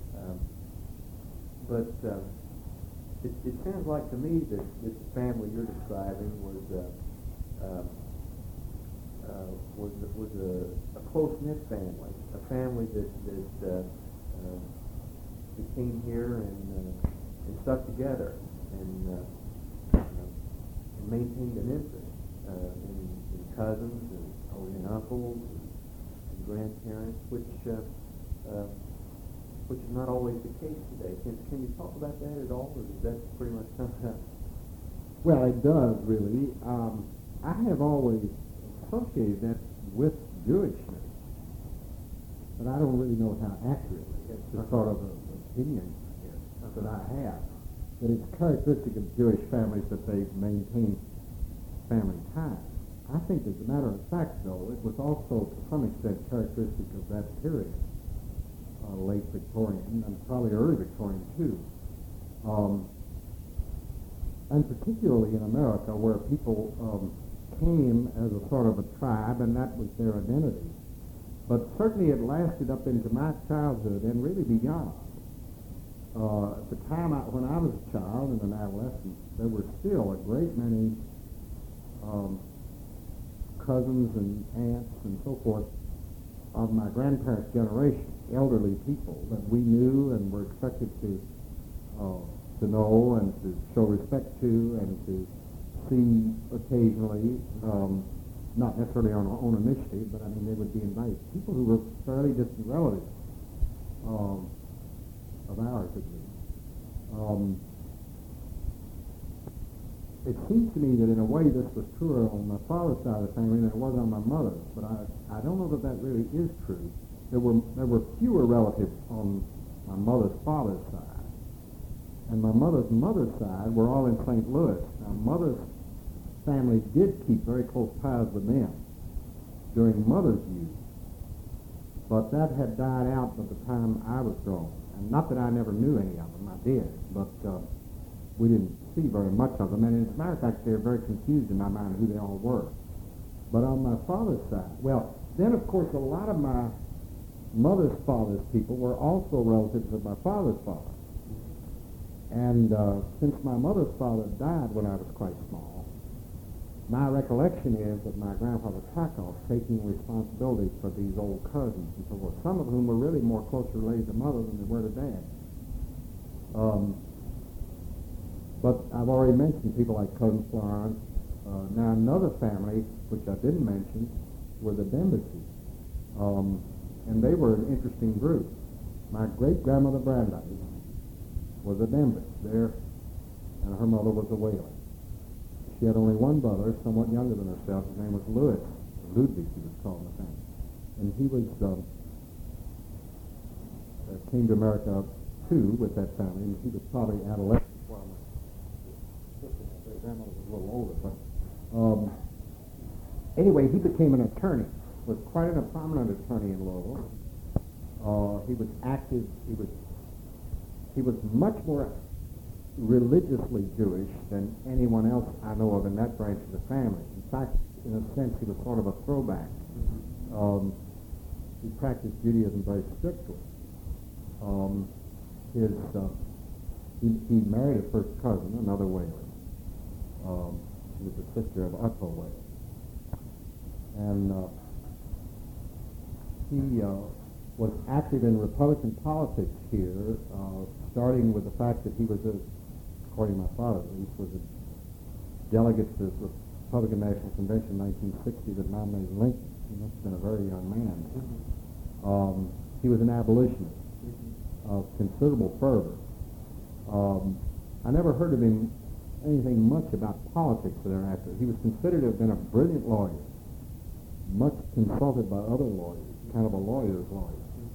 But it sounds like to me that this family you're describing was a close-knit family, a family that came here and stuck together and maintained an interest in cousins and uncles and grandparents, which is not always the case today. Can you talk about that at all, or does that pretty much sum it up? Well, it does, really. I have always associated that with Jewishness. but I don't really know how accurately. It's just sort of an opinion, I guess, that I have. That it's characteristic of Jewish families that they maintain family ties. I think, as a matter of fact, though, it was also to some extent characteristic of that period, late Victorian and probably early Victorian too, and particularly in America, where people came as a sort of a tribe, and that was their identity. But certainly it lasted up into my childhood and really beyond. At the time when I was a child and an adolescent, there were still a great many cousins and aunts and so forth of my grandparents' generation, elderly people that we knew and were expected to know and to show respect to and to see occasionally, not necessarily on our own initiative, but I mean they would be invited. People who were fairly distant relatives of ours, at least. It seems to me that in a way this was truer on my father's side of the family than it was on my mother's, but I don't know that that really is true. There were fewer relatives on my mother's father's side, and my mother's side were all in St. Louis. Now, mother's family did keep very close ties with them during mother's youth, but that had died out by the time I was grown. And not that I never knew any of them, I did, but we didn't see very much of them, and as a matter of fact, they're very confused in my mind who they all were. But on my father's side, well, then of course a lot of my mother's father's people were also relatives of my father's father. And since my mother's father died when I was quite small, my recollection is of my grandfather Krakow taking responsibility for these old cousins and so forth, some of whom were really more closely related to mother than they were to dad. But I've already mentioned people like Cousin Florence. Now another family, which I didn't mention, were the Dembacy. And they were an interesting group. My great-grandmother Brandeis was a Dembus there, and her mother was a Whaler. She had only one brother, somewhat younger than herself. His name was Louis. Ludwig, he was called in the family. And he was came to America, too, with that family, and he was probably adolescent. Well, my grandmother was a little older, but anyway, he became an attorney, was quite a prominent attorney in Louisville. He was active. He was much more religiously Jewish than anyone else I know of in that branch of the family. In fact, in a sense, he was sort of a throwback. He practiced Judaism very strictly. He married a first cousin, another Whaler. She was the sister of Otto Whaler. And he was active in Republican politics here, starting with the fact that he was, according to my father at least, was a delegate to the Republican National Convention in 1960 that nominated Lincoln. He must have been a very young man. He was an abolitionist of considerable fervor. I never heard of him anything much about politics thereafter. He was considered to have been a brilliant lawyer, much consulted by other lawyers, kind of a lawyer's lawyer.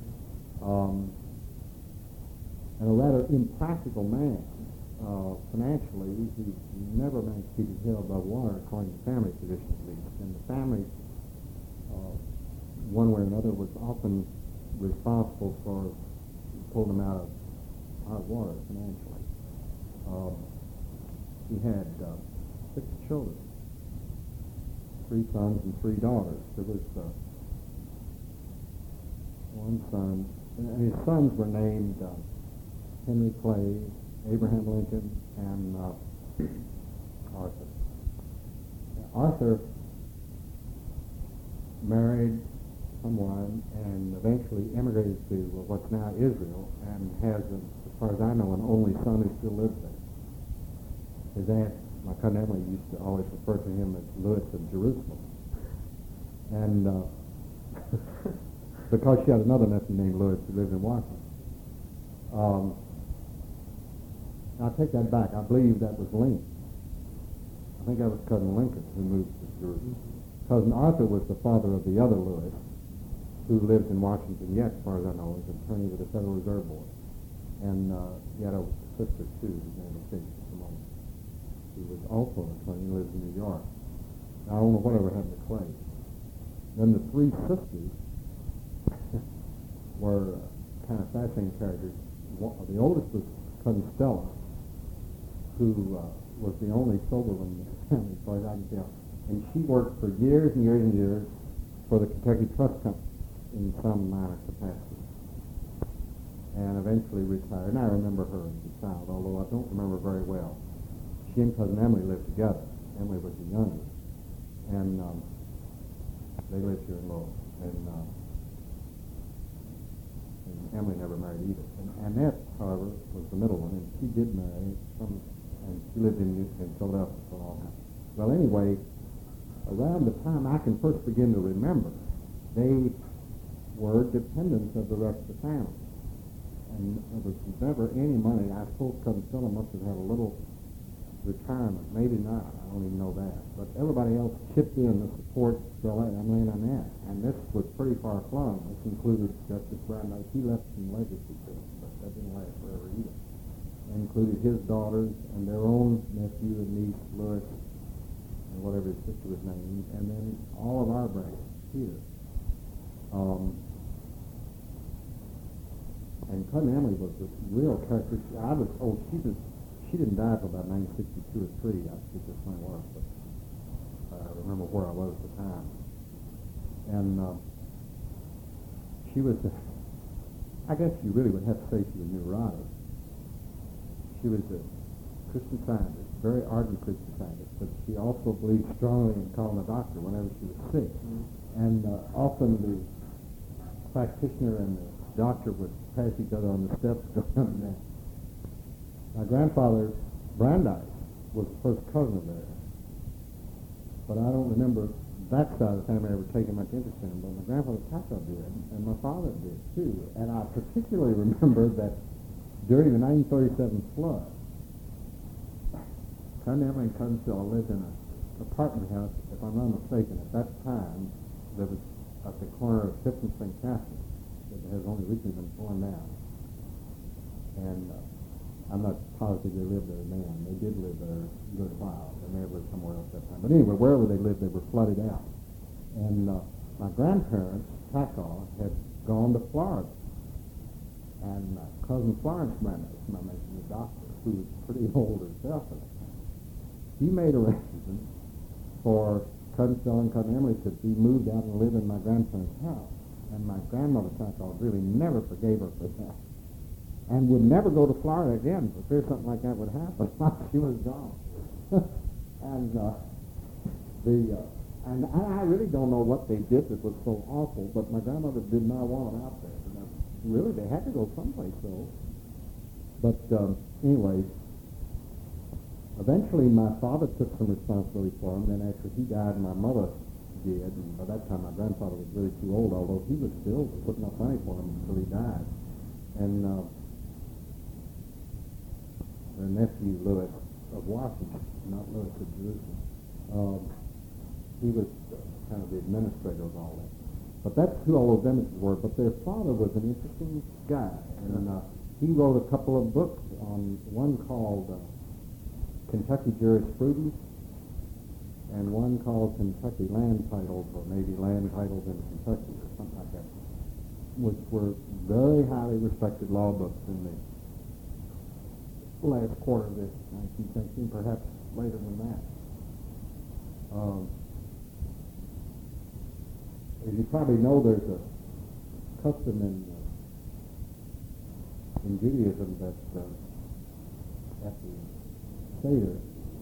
And a rather impractical man. Financially, he never managed to keep his head above water, according to family tradition at least. And the family, one way or another, was often responsible for pulling him out of hot water financially. He had 6 children, 3 sons and 3 daughters. There was one son, and his sons were named Henry Clay, Abraham Lincoln, and Arthur. Arthur married someone and eventually emigrated to what's now Israel, and has, as far as I know, an only son who still lives there. His aunt, my cousin Emily, used to always refer to him as Louis of Jerusalem. And because she had another nephew named Louis who lived in Washington. I take that back. I believe that was Lincoln. I think that was Cousin Lincoln who moved to Jerusalem. Cousin Arthur was the father of the other Louis, who lives in Washington yet, as far as I know, is an attorney with the Federal Reserve Board. And he had a sister, too, whose name escapes at the moment, who was also an attorney and lives in New York. Now, I don't know whatever happened to Clay. Then the three sisters were kind of fascinating characters. The oldest was cousin Stella, who was the only sober one in the family, as far as I can tell. And she worked for years and years and years for the Kentucky Trust Company in some minor capacity, and eventually retired. And I remember her as a child, although I don't remember very well. She and cousin Emily lived together. Emily was the youngest, and they lived here in Lowell. And Emily never married either. And Annette, however, was the middle one, and she did marry and she lived in Philadelphia for a long time. Well, anyway, around the time I can first begin to remember, they were dependents of the rest of the family. And there was never any money. I suppose cousin Stella must have had a little retirement. Maybe not. I don't even know that. But everybody else chipped in to support Stella, Emily, and Annette. And this was pretty far flung. This included Justice Brandeis. He left some legacy to him, but that didn't last forever either. It included his daughters and their own nephew and niece, Louis, and whatever his sister was named, and then all of our branches here. And cousin Emily was a real character. She didn't die until about 1962 or 3. I think this one was, but I remember where I was at the time. And she was, I guess you really would have to say she was neurotic. She was a Christian Scientist, very ardent Christian Scientist, but she also believed strongly in calling a doctor whenever she was sick. Mm-hmm. And often the practitioner and the doctor would pass each other on the steps going there. My grandfather, Brandeis, was the first cousin of theirs, but I don't remember that side of the family ever taking much interest in him, but my grandfather Taco did, and my father did, too. And I particularly remember that during the 1937 flood, cousin Emily and cousin Stella lived in an apartment house, if I'm not mistaken, at that time, that was at the corner of Fifth and St. Catherine, that has only recently been torn down. And I'm not positive they lived there then. They did live there a good while. They may have lived somewhere else at that time. But anyway, wherever they lived, they were flooded out. And my grandparents, Taco, had gone to Florida. And cousin Florence Brandeis, I mentioned, the doctor, who was pretty old herself at the time, he made arrangements for cousin Stella and cousin Emily to be moved out and live in my grandparents' house. And my grandmother, Taco, really never forgave her for that, and would never go to Florida again for fear something like that would happen while she was gone. And I really don't know what they did that was so awful, but my grandmother did not want them out there. Really, they had to go someplace, though. But anyway, eventually my father took some responsibility for them. Then after he died, my mother did. And by that time, my grandfather was really too old, although he was still putting up money for them until he died. And their nephew, Louis, of Washington, not Louis of Jerusalem, he was kind of the administrator of all that. But that's who all those images were. But their father was an interesting guy, and he wrote a couple of books on one called Kentucky Jurisprudence, and one called Kentucky Land Titles, or maybe Land Titles in Kentucky, or something like that, which were very highly respected law books in the last quarter of the 19th century, perhaps later than that. As you probably know, there's a custom in Judaism that at the Seder,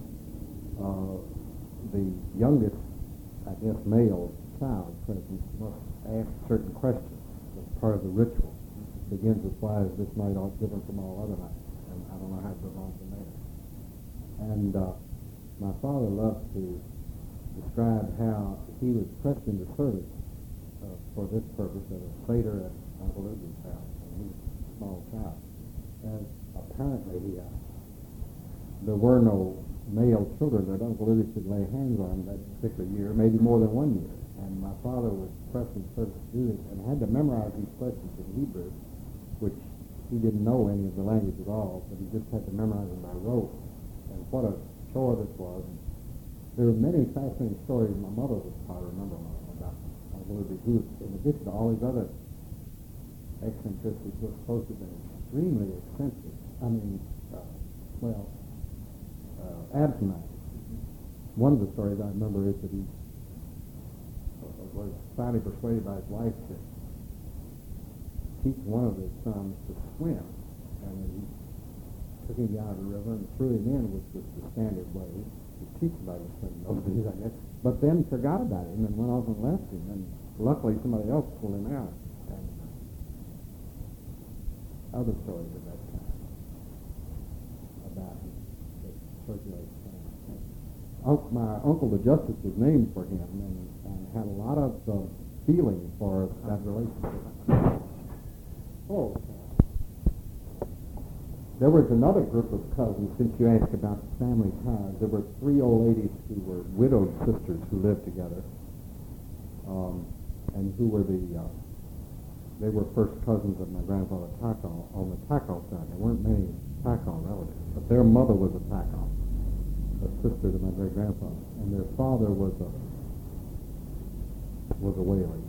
the youngest, I guess, male child present must ask certain questions as part of the ritual. It begins with, why is this night all different from all other nights? And I don't know how it goes on from there. And my father loved to describe how he was pressed into service for this purpose at a Seder at Uncle Ube's house when he was a small child. And apparently there were no male children that Uncle Ube could lay hands on that particular year, maybe more than 1 year. And my father was pressing Curtis to do this and had to memorize these questions in Hebrew, which he didn't know any of the language at all, but he just had to memorize them by rote. And what a chore this was. There were many fascinating stories my mother would probably remember about Willoughby, who, in addition to all these other eccentricities, was supposed to have been extremely eccentric. I mean, absent-minded. One of the stories I remember is that he was finally persuaded by his wife to teach one of his sons to swim, and he took him down to the river and threw him in, which was the standard way to teach somebody to swim those days, I guess. But then forgot about him and went off and left him, and luckily somebody else pulled him out. And other stories of that kind about him that circulate. My uncle, the justice, was named for him, and had a lot of feeling for that relationship. Oh, there was another group of cousins, since you asked about family ties. There were three old ladies who were widowed sisters who lived together, and who were they were first cousins of my grandfather Tackle on the Tackle side. There weren't many Tackle relatives, but their mother was a Tackle, a sister to my great-grandfather, and their father was a Whaley,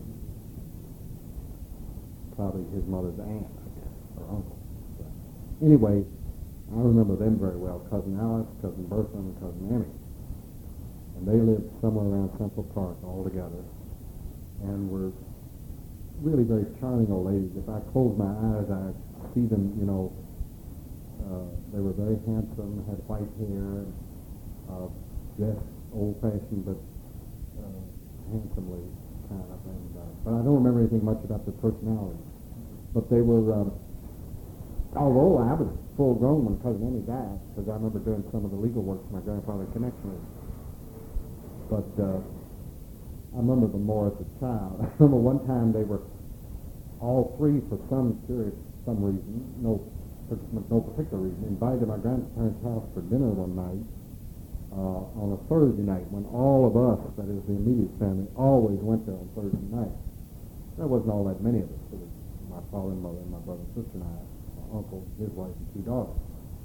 probably his mother's aunt, I guess, or uncle. But anyway, I remember them very well, Cousin Alice, Cousin Bertha, and Cousin Emmy. And they lived somewhere around Central Park all together, and were really very charming old ladies. If I close my eyes, I see them, they were very handsome, had white hair, dressed old-fashioned, but handsomely, kind of. And but I don't remember anything much about their personalities. But they were, although I was full grown when Cousin Emmy died, because I remember doing some of the legal work for my grandfather in connection with it. But I remember them more as a child. I remember one time they were all three, for some reason, no particular reason, invited to my grandparents' house for dinner one night on a Thursday night, when all of us, that is the immediate family, always went there on Thursday night. There wasn't all that many of us. It was my father and mother and my brother and sister and I, my uncle, his wife, and two daughters.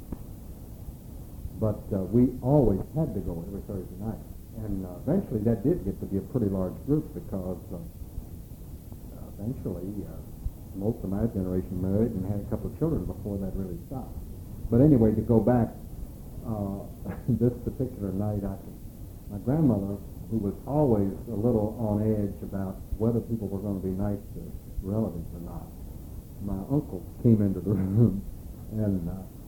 But we always had to go every Thursday night. And eventually that did get to be a pretty large group, because eventually most of my generation married and had a couple of children before that really stopped. But anyway, to go back, this particular night, my grandmother, who was always a little on edge about whether people were going to be nice to relatives or not, my uncle came into the room and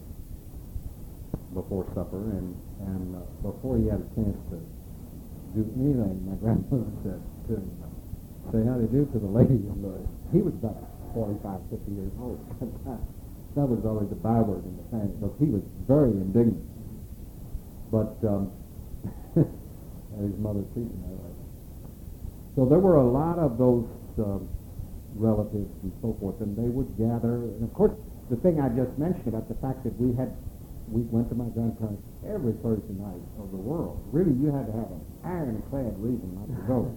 before supper, and before he had a chance to do anything, my grandmother said to him, "Say how do you do to the lady." He was about 45, 50 years old at that time. That was always the byword in the family, because he was very indignant. But his mother treated him that way. So there were a lot of those relatives and so forth, and they would gather. And of course, the thing I just mentioned about the fact that we went to my grandparents every Thursday night of the world. Really, you had to have an ironclad reason not to go.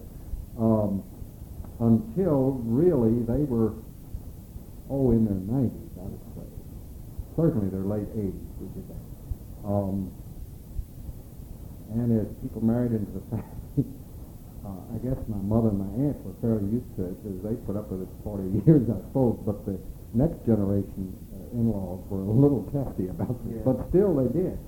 Until really they were, in their 90s, I would say. Certainly their late 80s, we did that. And as people married into the family, I guess my mother and my aunt were fairly used to it, because they put up with it 40 years, I suppose. But the next generation in-laws were a little testy about this, but still they did.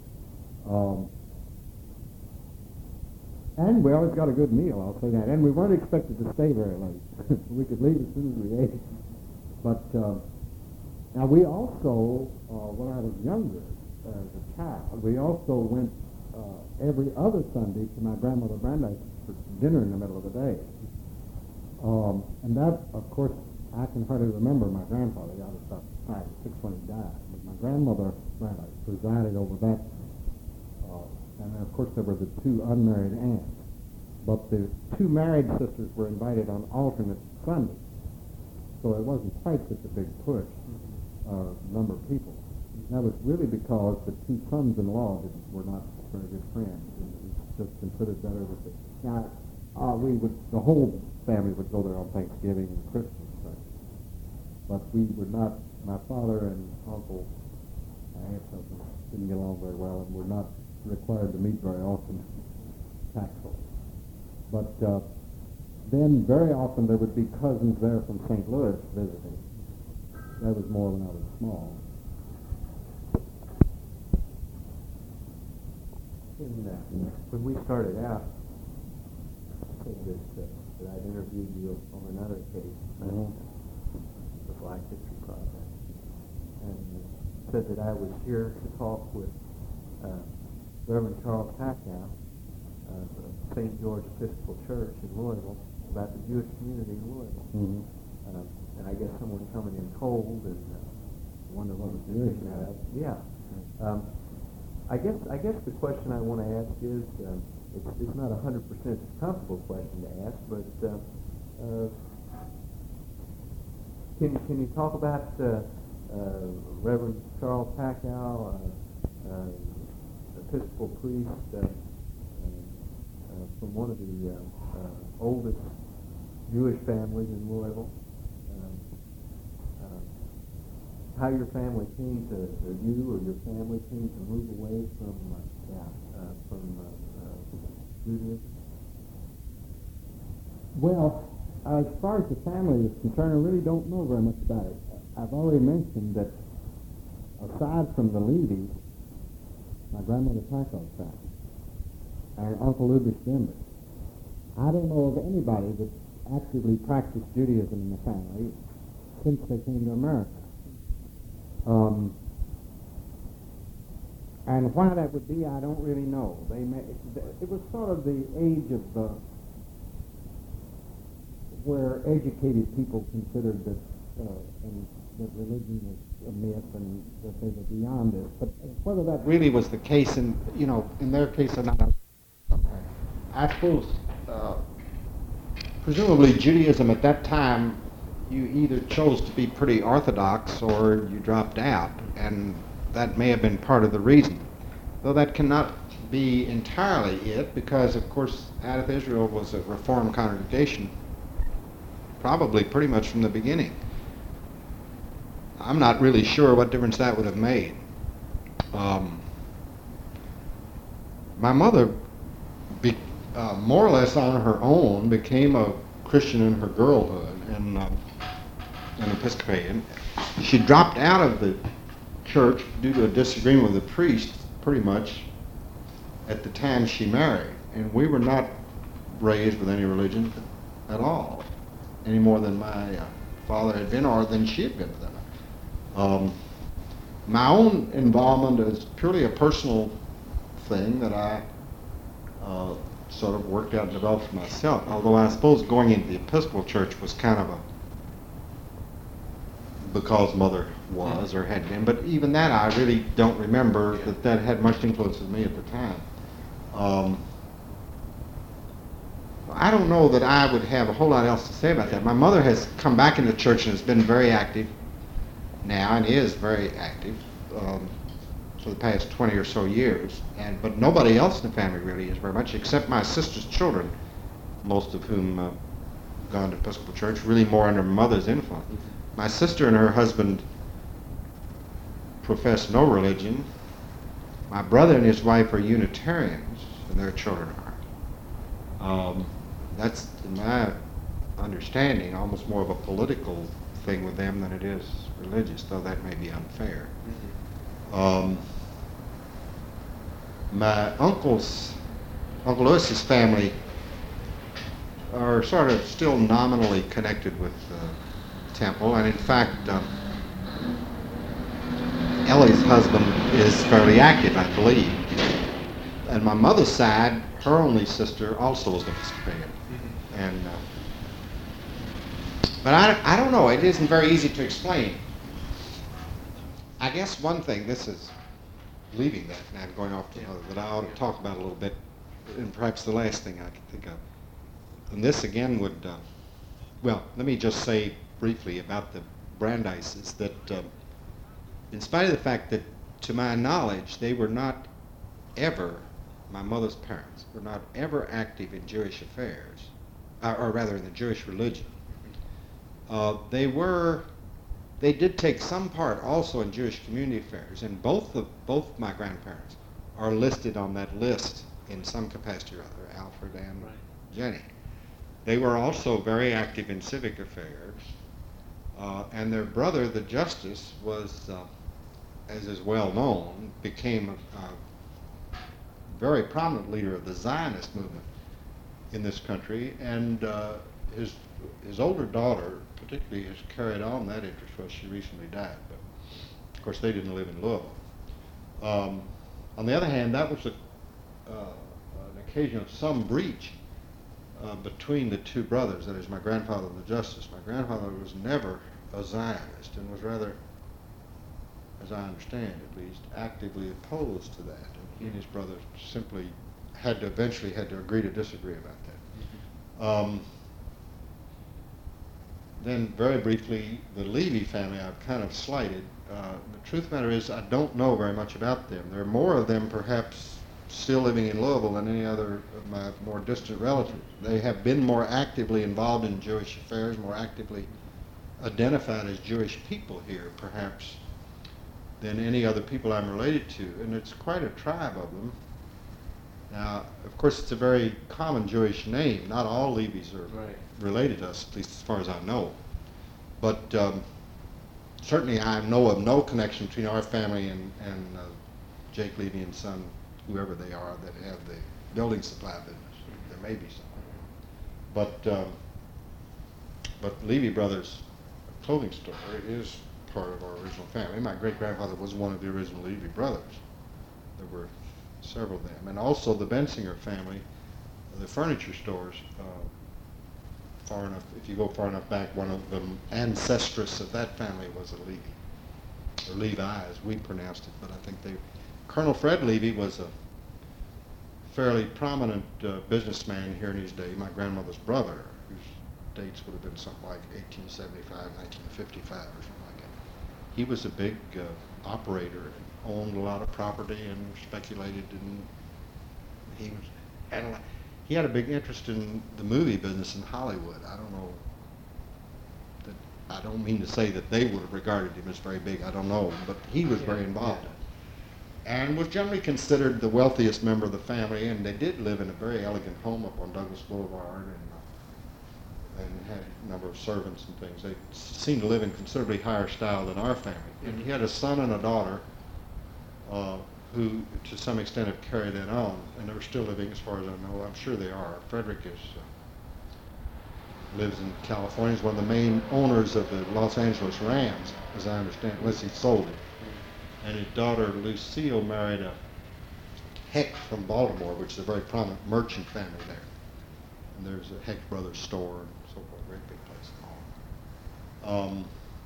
And we always got a good meal, I'll say that. And we weren't expected to stay very late. We could leave as soon as we ate. But now we also, when I was younger, as a child, we also went every other Sunday to my grandmother Brandeis for dinner in the middle of the day. And that, of course, I can hardly remember my grandfather. I was about 5 or 6 when he died. But my grandmother Brandeis presided over that. And then, of course, there were the two unmarried aunts. But the two married sisters were invited on alternate Sundays. So it wasn't quite such a big push, number of people. That was really because the two sons-in-law were not very good friends. And it was just considered better with it. Now, The whole family would go there on Thanksgiving and Christmas, but we were not. My father and uncle, I have something, didn't get along very well, and were not required to meet very often, tactfully. But then very often there would be cousins there from St. Louis visiting. That was more when I was small. When we started out, I said that I'd interviewed you on another case, the Black History Project, and said that I was here to talk with Reverend Charles Packow of St. George Episcopal Church in Louisville about the Jewish community in Louisville. And I guess someone coming in cold and Wonder what was doing that. Yeah. I guess the question I want to ask is, it's not a 100% comfortable question to ask, but can you talk about Reverend Charles Packow, Episcopal priest from one of the oldest Jewish families in Louisville? How your family came to, or you or your family came to move away from Judaism? Well, as far as the family is concerned, I really don't know very much about it. I've already mentioned that aside from the Levies, my grandmother Packow's family, and Uncle Lubitsch Denver, I don't know of anybody that actively practiced Judaism in the family since they came to America. And why that would be, I don't really know. It was sort of the age of where educated people considered that that religion was a myth and that they were beyond it. But whether that really was the case, in their case or not, I suppose presumably Judaism at that time, you either chose to be pretty orthodox or you dropped out, and that may have been part of the reason. Though that cannot be entirely it, because of course Aleph Israel was a Reformed congregation probably pretty much from the beginning. I'm not really sure what difference that would have made. My mother, more or less on her own, became a Christian in her girlhood, and an Episcopalian. She dropped out of the church due to a disagreement with the priest, pretty much, at the time she married. And we were not raised with any religion at all, any more than my father had been or than she had been with them. My own involvement is purely a personal thing that I sort of worked out and developed for myself, although I suppose going into the Episcopal Church was kind of because mother was or had been, but even that I really don't remember that had much influence on me at the time. I don't know that I would have a whole lot else to say about that. My mother has come back into church and has been very active now, and is very active for the past 20 or so years. But nobody else in the family really is very much, except my sister's children, most of whom gone to Episcopal Church, really more under mother's influence. My sister and her husband profess no religion. My brother and his wife are Unitarians, and their children are. That's, in my understanding, almost more of a political thing with them than it is religious, though that may be unfair. My Uncle Lewis's family are sort of still nominally connected with Temple, and in fact, Ellie's husband is fairly active, I believe. And my mother's side, her only sister, also is an Episcopalian. And but I don't know. It isn't very easy to explain. I guess one thing, this is leaving that, and I'm going off to another, that I ought to talk about a little bit, and perhaps the last thing I can think of. And this again would, well, let me just say briefly about the Brandeis's that in spite of the fact that, to my knowledge, they were not ever my mother's parents, were not ever active in Jewish affairs, or rather in the Jewish religion. They did take some part also in Jewish community affairs, and both my grandparents are listed on that list in some capacity or other, Alfred and Jenny. They were also very active in civic affairs, and their brother, the Justice, was, as is well known, became a very prominent leader of the Zionist movement in this country, and his older daughter particularly has carried on that interest. Well, she recently died, but of course they didn't live in Louisville. On the other hand, that was an occasion of some breach between the two brothers, that is, my grandfather and the Justice. My grandfather was never a Zionist and was rather, as I understand at least, actively opposed to that. And he and his brother simply eventually had to agree to disagree about that. Then very briefly, the Levy family I've kind of slighted. The truth of the matter is I don't know very much about them. There are more of them perhaps still living in Louisville than any other of my more distant relatives. They have been more actively involved in Jewish affairs, more actively identified as Jewish people here perhaps than any other people I'm related to, and it's quite a tribe of them. Now, of course, it's a very common Jewish name. Not all Levies are related to us, at least as far as I know. But certainly I know of no connection between our family and Jake Levy and son, whoever they are, that have the building supply business. There may be some. But Levy Brothers clothing store is part of our original family. My great-grandfather was one of the original Levy brothers. There were several of them. And also the Bensinger family, the furniture stores, far enough, if you go far enough back, one of the ancestress of that family was a Levy, or Levi as we pronounced it, but I think Colonel Fred Levy was a fairly prominent businessman here in his day, my grandmother's brother, whose dates would have been something like 1875, 1955 or something like that. He was a big operator and owned a lot of property and speculated in, he had a big interest in the movie business in Hollywood. I don't mean to say that they would have regarded him as very big, I don't know, but he was very involved. And was generally considered the wealthiest member of the family, and they did live in a very elegant home up on Douglas Boulevard, and had a number of servants and things. They seemed to live in considerably higher style than our family. And he had a son and a daughter who, to some extent, have carried that on, and they're still living, as far as I know. I'm sure they are. Frederick lives in California. He's one of the main owners of the Los Angeles Rams, as I understand, unless he sold it. And his daughter Lucille married a Heck from Baltimore, which is a very prominent merchant family there. And there's a Heck Brothers store and so forth, a great big place.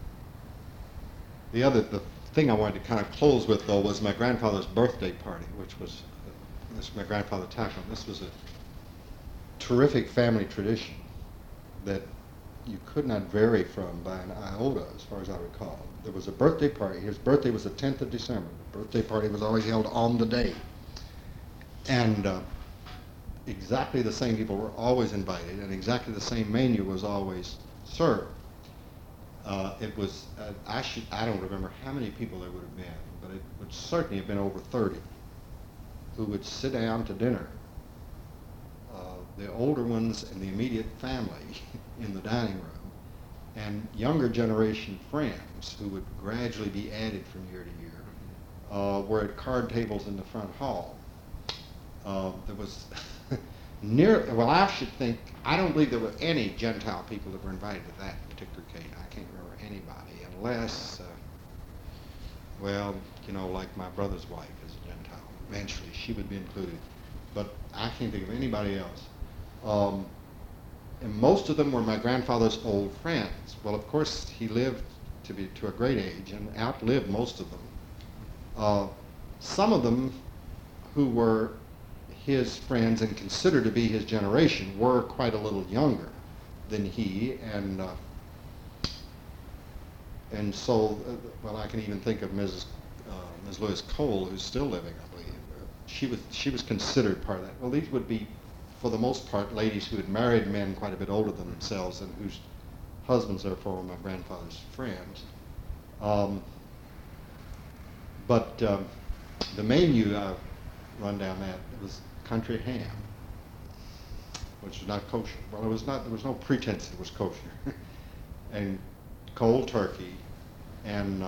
The thing I wanted to kind of close with, though, was my grandfather's birthday party, which was, my grandfather tackled. This was a terrific family tradition that you could not vary from by an iota, as far as I recall. There was a birthday party. His birthday was the 10th of December. The birthday party was always held on the day. And exactly the same people were always invited, and exactly the same menu was always served. It was, I don't remember how many people there would have been, but it would certainly have been over 30 who would sit down to dinner. The older ones in the immediate family in the dining room, and younger generation friends who would gradually be added from year to year, were at card tables in the front hall. There was I don't believe there were any Gentile people that were invited to that particular occasion. I can't remember anybody, unless, like my brother's wife is a Gentile. Eventually, she would be included. But I can't think of anybody else. And most of them were my grandfather's old friends. Well, of course, he lived to a great age and outlived most of them. Some of them who were his friends and considered to be his generation were quite a little younger than he, and so, I can even think of Ms. Lewis Cole, who's still living, I believe. she was considered part of that. Well, these would be, for the most part, ladies who had married men quite a bit older than themselves and whose husbands, therefore, were my grandfather's friends. But the menu run down that was country ham, which is not kosher. Well, it was not. There was no pretense it was kosher, and cold turkey, and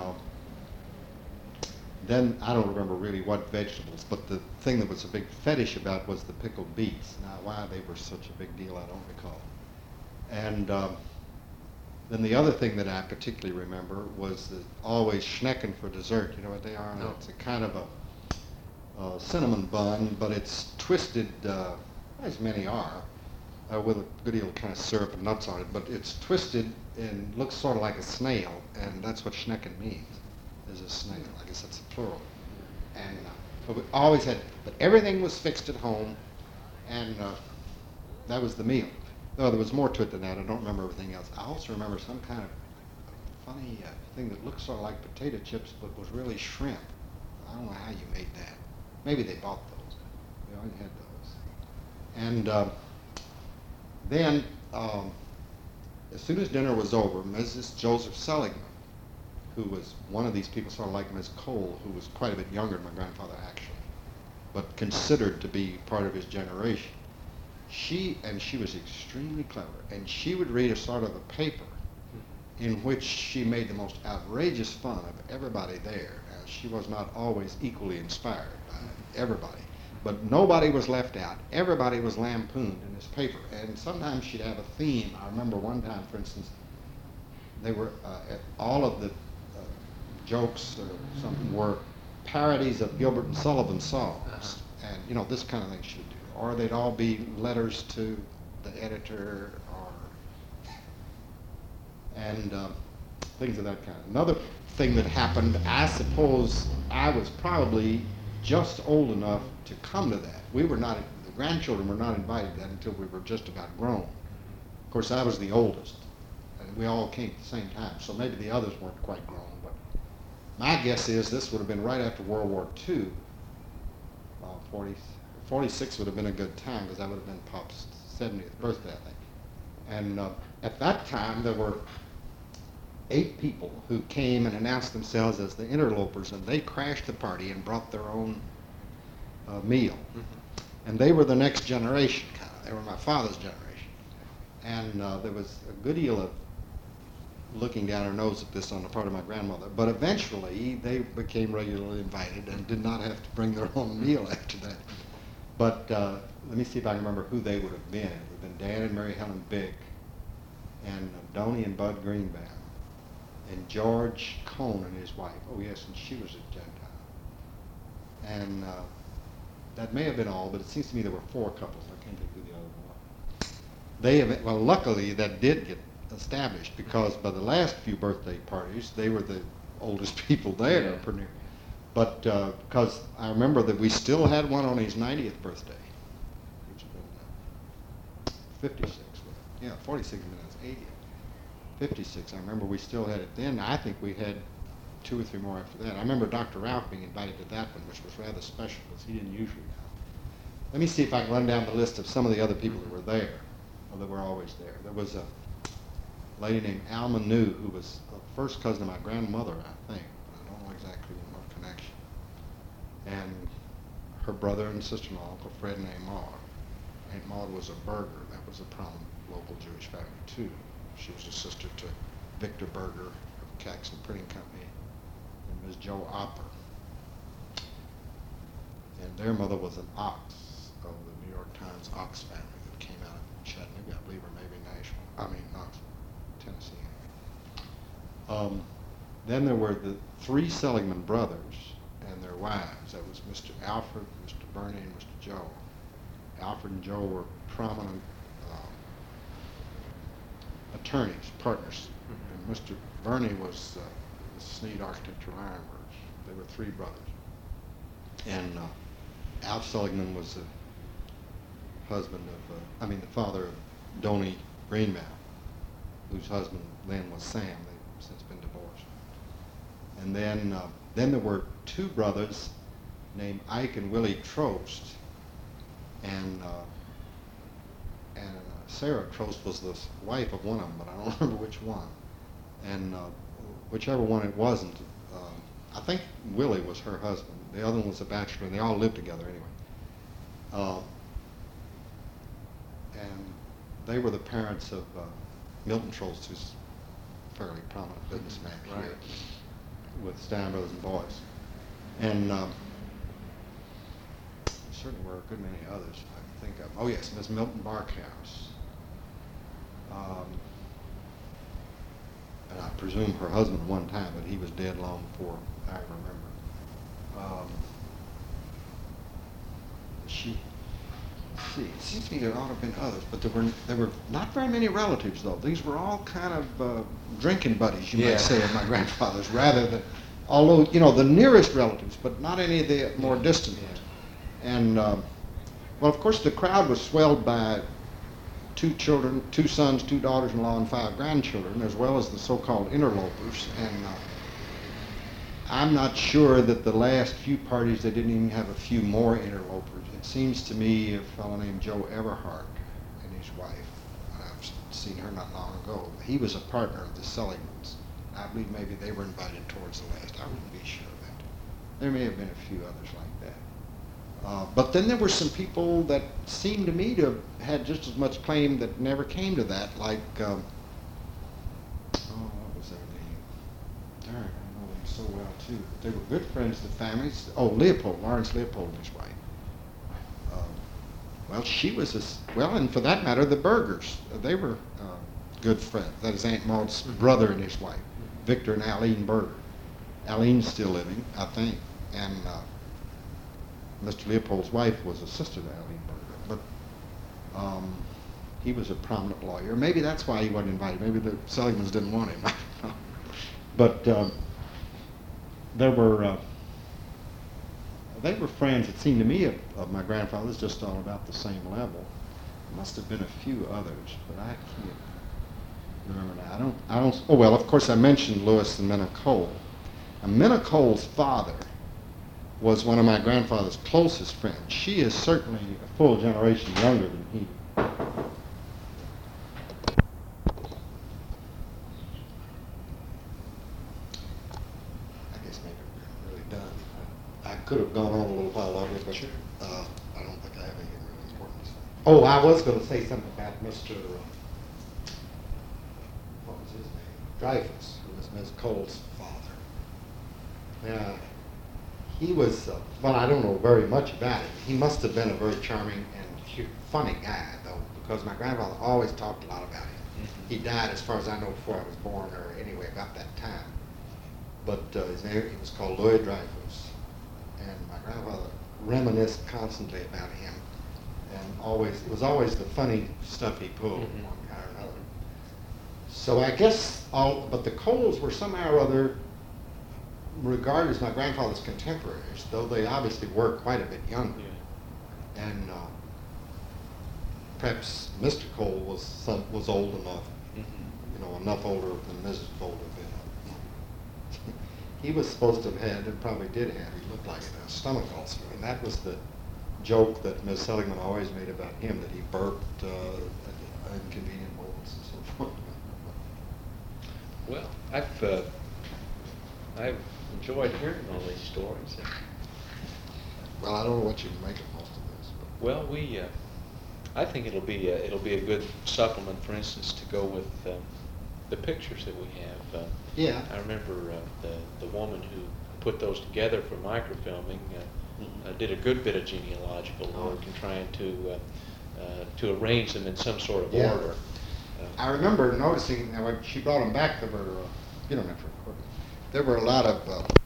then I don't remember really what vegetables, but the thing that was a big fetish about was the pickled beets. Now, why they were such a big deal, I don't recall. And then the other thing that I particularly remember was always schnecken for dessert. You know what they are? No. It's a kind of a cinnamon bun, but it's twisted, as many are, with a good deal of kind of syrup and nuts on it. But it's twisted and looks sort of like a snail, and that's what schnecken means, is a snail. I guess that's the plural. And but we always had, but everything was fixed at home, and that was the meal. No, there was more to it than that. I don't remember everything else. I also remember some kind of funny thing that looked sort of like potato chips, but was really shrimp. I don't know how you made that. Maybe they bought those. We always had those. And then, as soon as dinner was over, Mrs. Joseph Seligman, who was one of these people, sort of like Miss Cole, who was quite a bit younger than my grandfather actually, but considered to be part of his generation, she was extremely clever, and she would read a sort of a paper in which she made the most outrageous fun of everybody there. She was not always equally inspired by everybody, but nobody was left out. Everybody was lampooned in this paper, and sometimes she'd have a theme. I remember one time, for instance, they were all of the jokes or something were parodies of Gilbert and Sullivan songs, and you know, this kind of thing she would do. Or they'd all be letters to the editor, and things of that kind. Another thing that happened, I suppose I was probably just old enough to come to that. We were not, the grandchildren were not invited to that until we were just about grown. Of course, I was the oldest, and we all came at the same time, so maybe the others weren't quite grown, but my guess is this would have been right after World War II. 46 would have been a good time, because that would have been Pop's 70th birthday, I think. And at that time, there were 8 people who came and announced themselves as the interlopers, and they crashed the party and brought their own meal. Mm-hmm. And they were the next generation, kind of. They were my father's generation. And there was a good deal of looking down her nose at this on the part of my grandmother. But eventually, they became regularly invited and did not have to bring their own meal after that. But let me see if I can remember who they would have been. It would have been Dan and Mary Helen Big, and Donnie and Bud Greenbaum, and George Cohn and his wife. Oh yes, and she was a Gentile. And that may have been all, but it seems to me there were 4 couples. I can't think who the other one was. Well, luckily that did get established, because by the last few birthday parties, they were the oldest people there, Yeah. pretty near. But because I remember that we still had one on his 90th birthday, which had been 56. Yeah, 46 minutes, 80th. 56, I remember we still had it then. I think we had 2 or 3 more after that. I remember Dr. Ralph being invited to that one, which was rather special, because he didn't usually come. Let me see if I can run down the list of some of the other people that were there, or that were always there. There was a lady named Alma New, who was a first cousin of my grandmother, I think. I don't know exactly in what connection. And her brother and sister-in-law, Uncle Fred and Aunt Maud. Aunt Maud was a Berger. That was a prominent local Jewish family, too. She was a sister to Victor Berger of Caxton Printing Company and Ms. Joe Opper. And their mother was an Ox of the New York Times Ox family that came out of Chattanooga, I believe, or maybe Knoxville, Tennessee. Then there were the 3 Seligman brothers and their wives. That was Mr. Alfred, Mr. Burney, and Mr. Joe. Alfred and Joe were prominent attorneys, partners. Mm-hmm. And Mr. Burney was the Sneed Architectural Ironworks. They were 3 brothers. And Alf Seligman was the father of Donnie Greenbaum, whose husband then was Sam. They've since been divorced. And then there were 2 brothers named Ike and Willie Trost, and Sarah Trost was the wife of one of them, but I don't remember which one. And whichever one it wasn't, I think Willie was her husband. The other one was a bachelor, and they all lived together anyway. And they were the parents of Milton Trost, who's a fairly prominent businessman Right. here with Stein Brothers and Boys. And certainly were a good many others I can think of. Oh yes, Miss Milton Barkhouse. And I presume her husband at one time, but he was dead long before I remember. Let's see, it seems to me there ought to have been others, but there were not very many relatives though. These were all kind of drinking buddies, you Yeah. might say, of my grandfather's, rather than, although, you know, the nearest relatives, but not any of the more distant ones. And, well, of course, the crowd was swelled by 2 children, 2 sons, 2 daughters-in-law, and 5 grandchildren, as well as the so-called interlopers. And I'm not sure that the last few parties, they didn't even have a few more interlopers. It seems to me a fellow named Joe Everhart and his wife, I've seen her not long ago, he was a partner of the Seligmans. I believe maybe they were invited towards the last. I wouldn't be sure of that. There may have been a few others like that. But then there were some people that seemed to me to have had just as much claim that never came to that, like, what was their name? Darn, I know them so well too. They were good friends of the families. Oh, Leopold, Lawrence Leopold and his wife. Well, she was, and for that matter, the Bergers. They were good friends. That is Aunt Maud's brother and his wife, Victor and Aline Berger. Aline's still living, I think, and Mr. Leopold's wife was a sister to Aline Berger, but he was a prominent lawyer. Maybe that's why he wasn't invited. Maybe the Seligmans didn't want him. I don't know. But they were friends, it seemed to me, of my grandfather's, just all about the same level. There must have been a few others, but I can't remember now. Oh, well, of course, I mentioned Lewis and Minna Cole. And Minna Cole's father was one of my grandfather's closest friends. She is certainly a full generation younger than he. I guess maybe we're really done. I could have gone on a little while longer, but sure. I don't think I have anything really important to say. Oh, I was going to say something about Mr. What was his name? Dreyfus, who was Ms. Cole's father. Yeah. He was, well, I don't know very much about him. He must have been a very charming and funny guy, though, because my grandfather always talked a lot about him. Mm-hmm. He died, as far as I know, before I was born, or anyway, about that time. But his name, he was called Louis Dreyfus. And my grandfather reminisced constantly about him. And it was always the funny stuff he pulled, mm-hmm. one guy or another. So I guess but the Coles were somehow or other regarded as my grandfather's contemporaries, though they obviously were quite a bit younger. Yeah. And perhaps Mr. Cole was old enough, mm-hmm. Enough older than Mrs. Cole had been. He was supposed to have had, and probably did have, he looked like a stomach ulcer, and that was the joke that Ms. Seligman always made about him, that he burped at inconvenient moments and so forth. Well, I've enjoyed hearing all these stories. Well, I don't know what you make of most of this. But. Well, I think it'll be a good supplement, for instance, to go with the pictures that we have. Yeah. I remember the woman who put those together for microfilming did a good bit of genealogical work in trying to arrange them in some sort of order. I remember noticing when she brought them back, there were, you don't have to record it. There were a lot of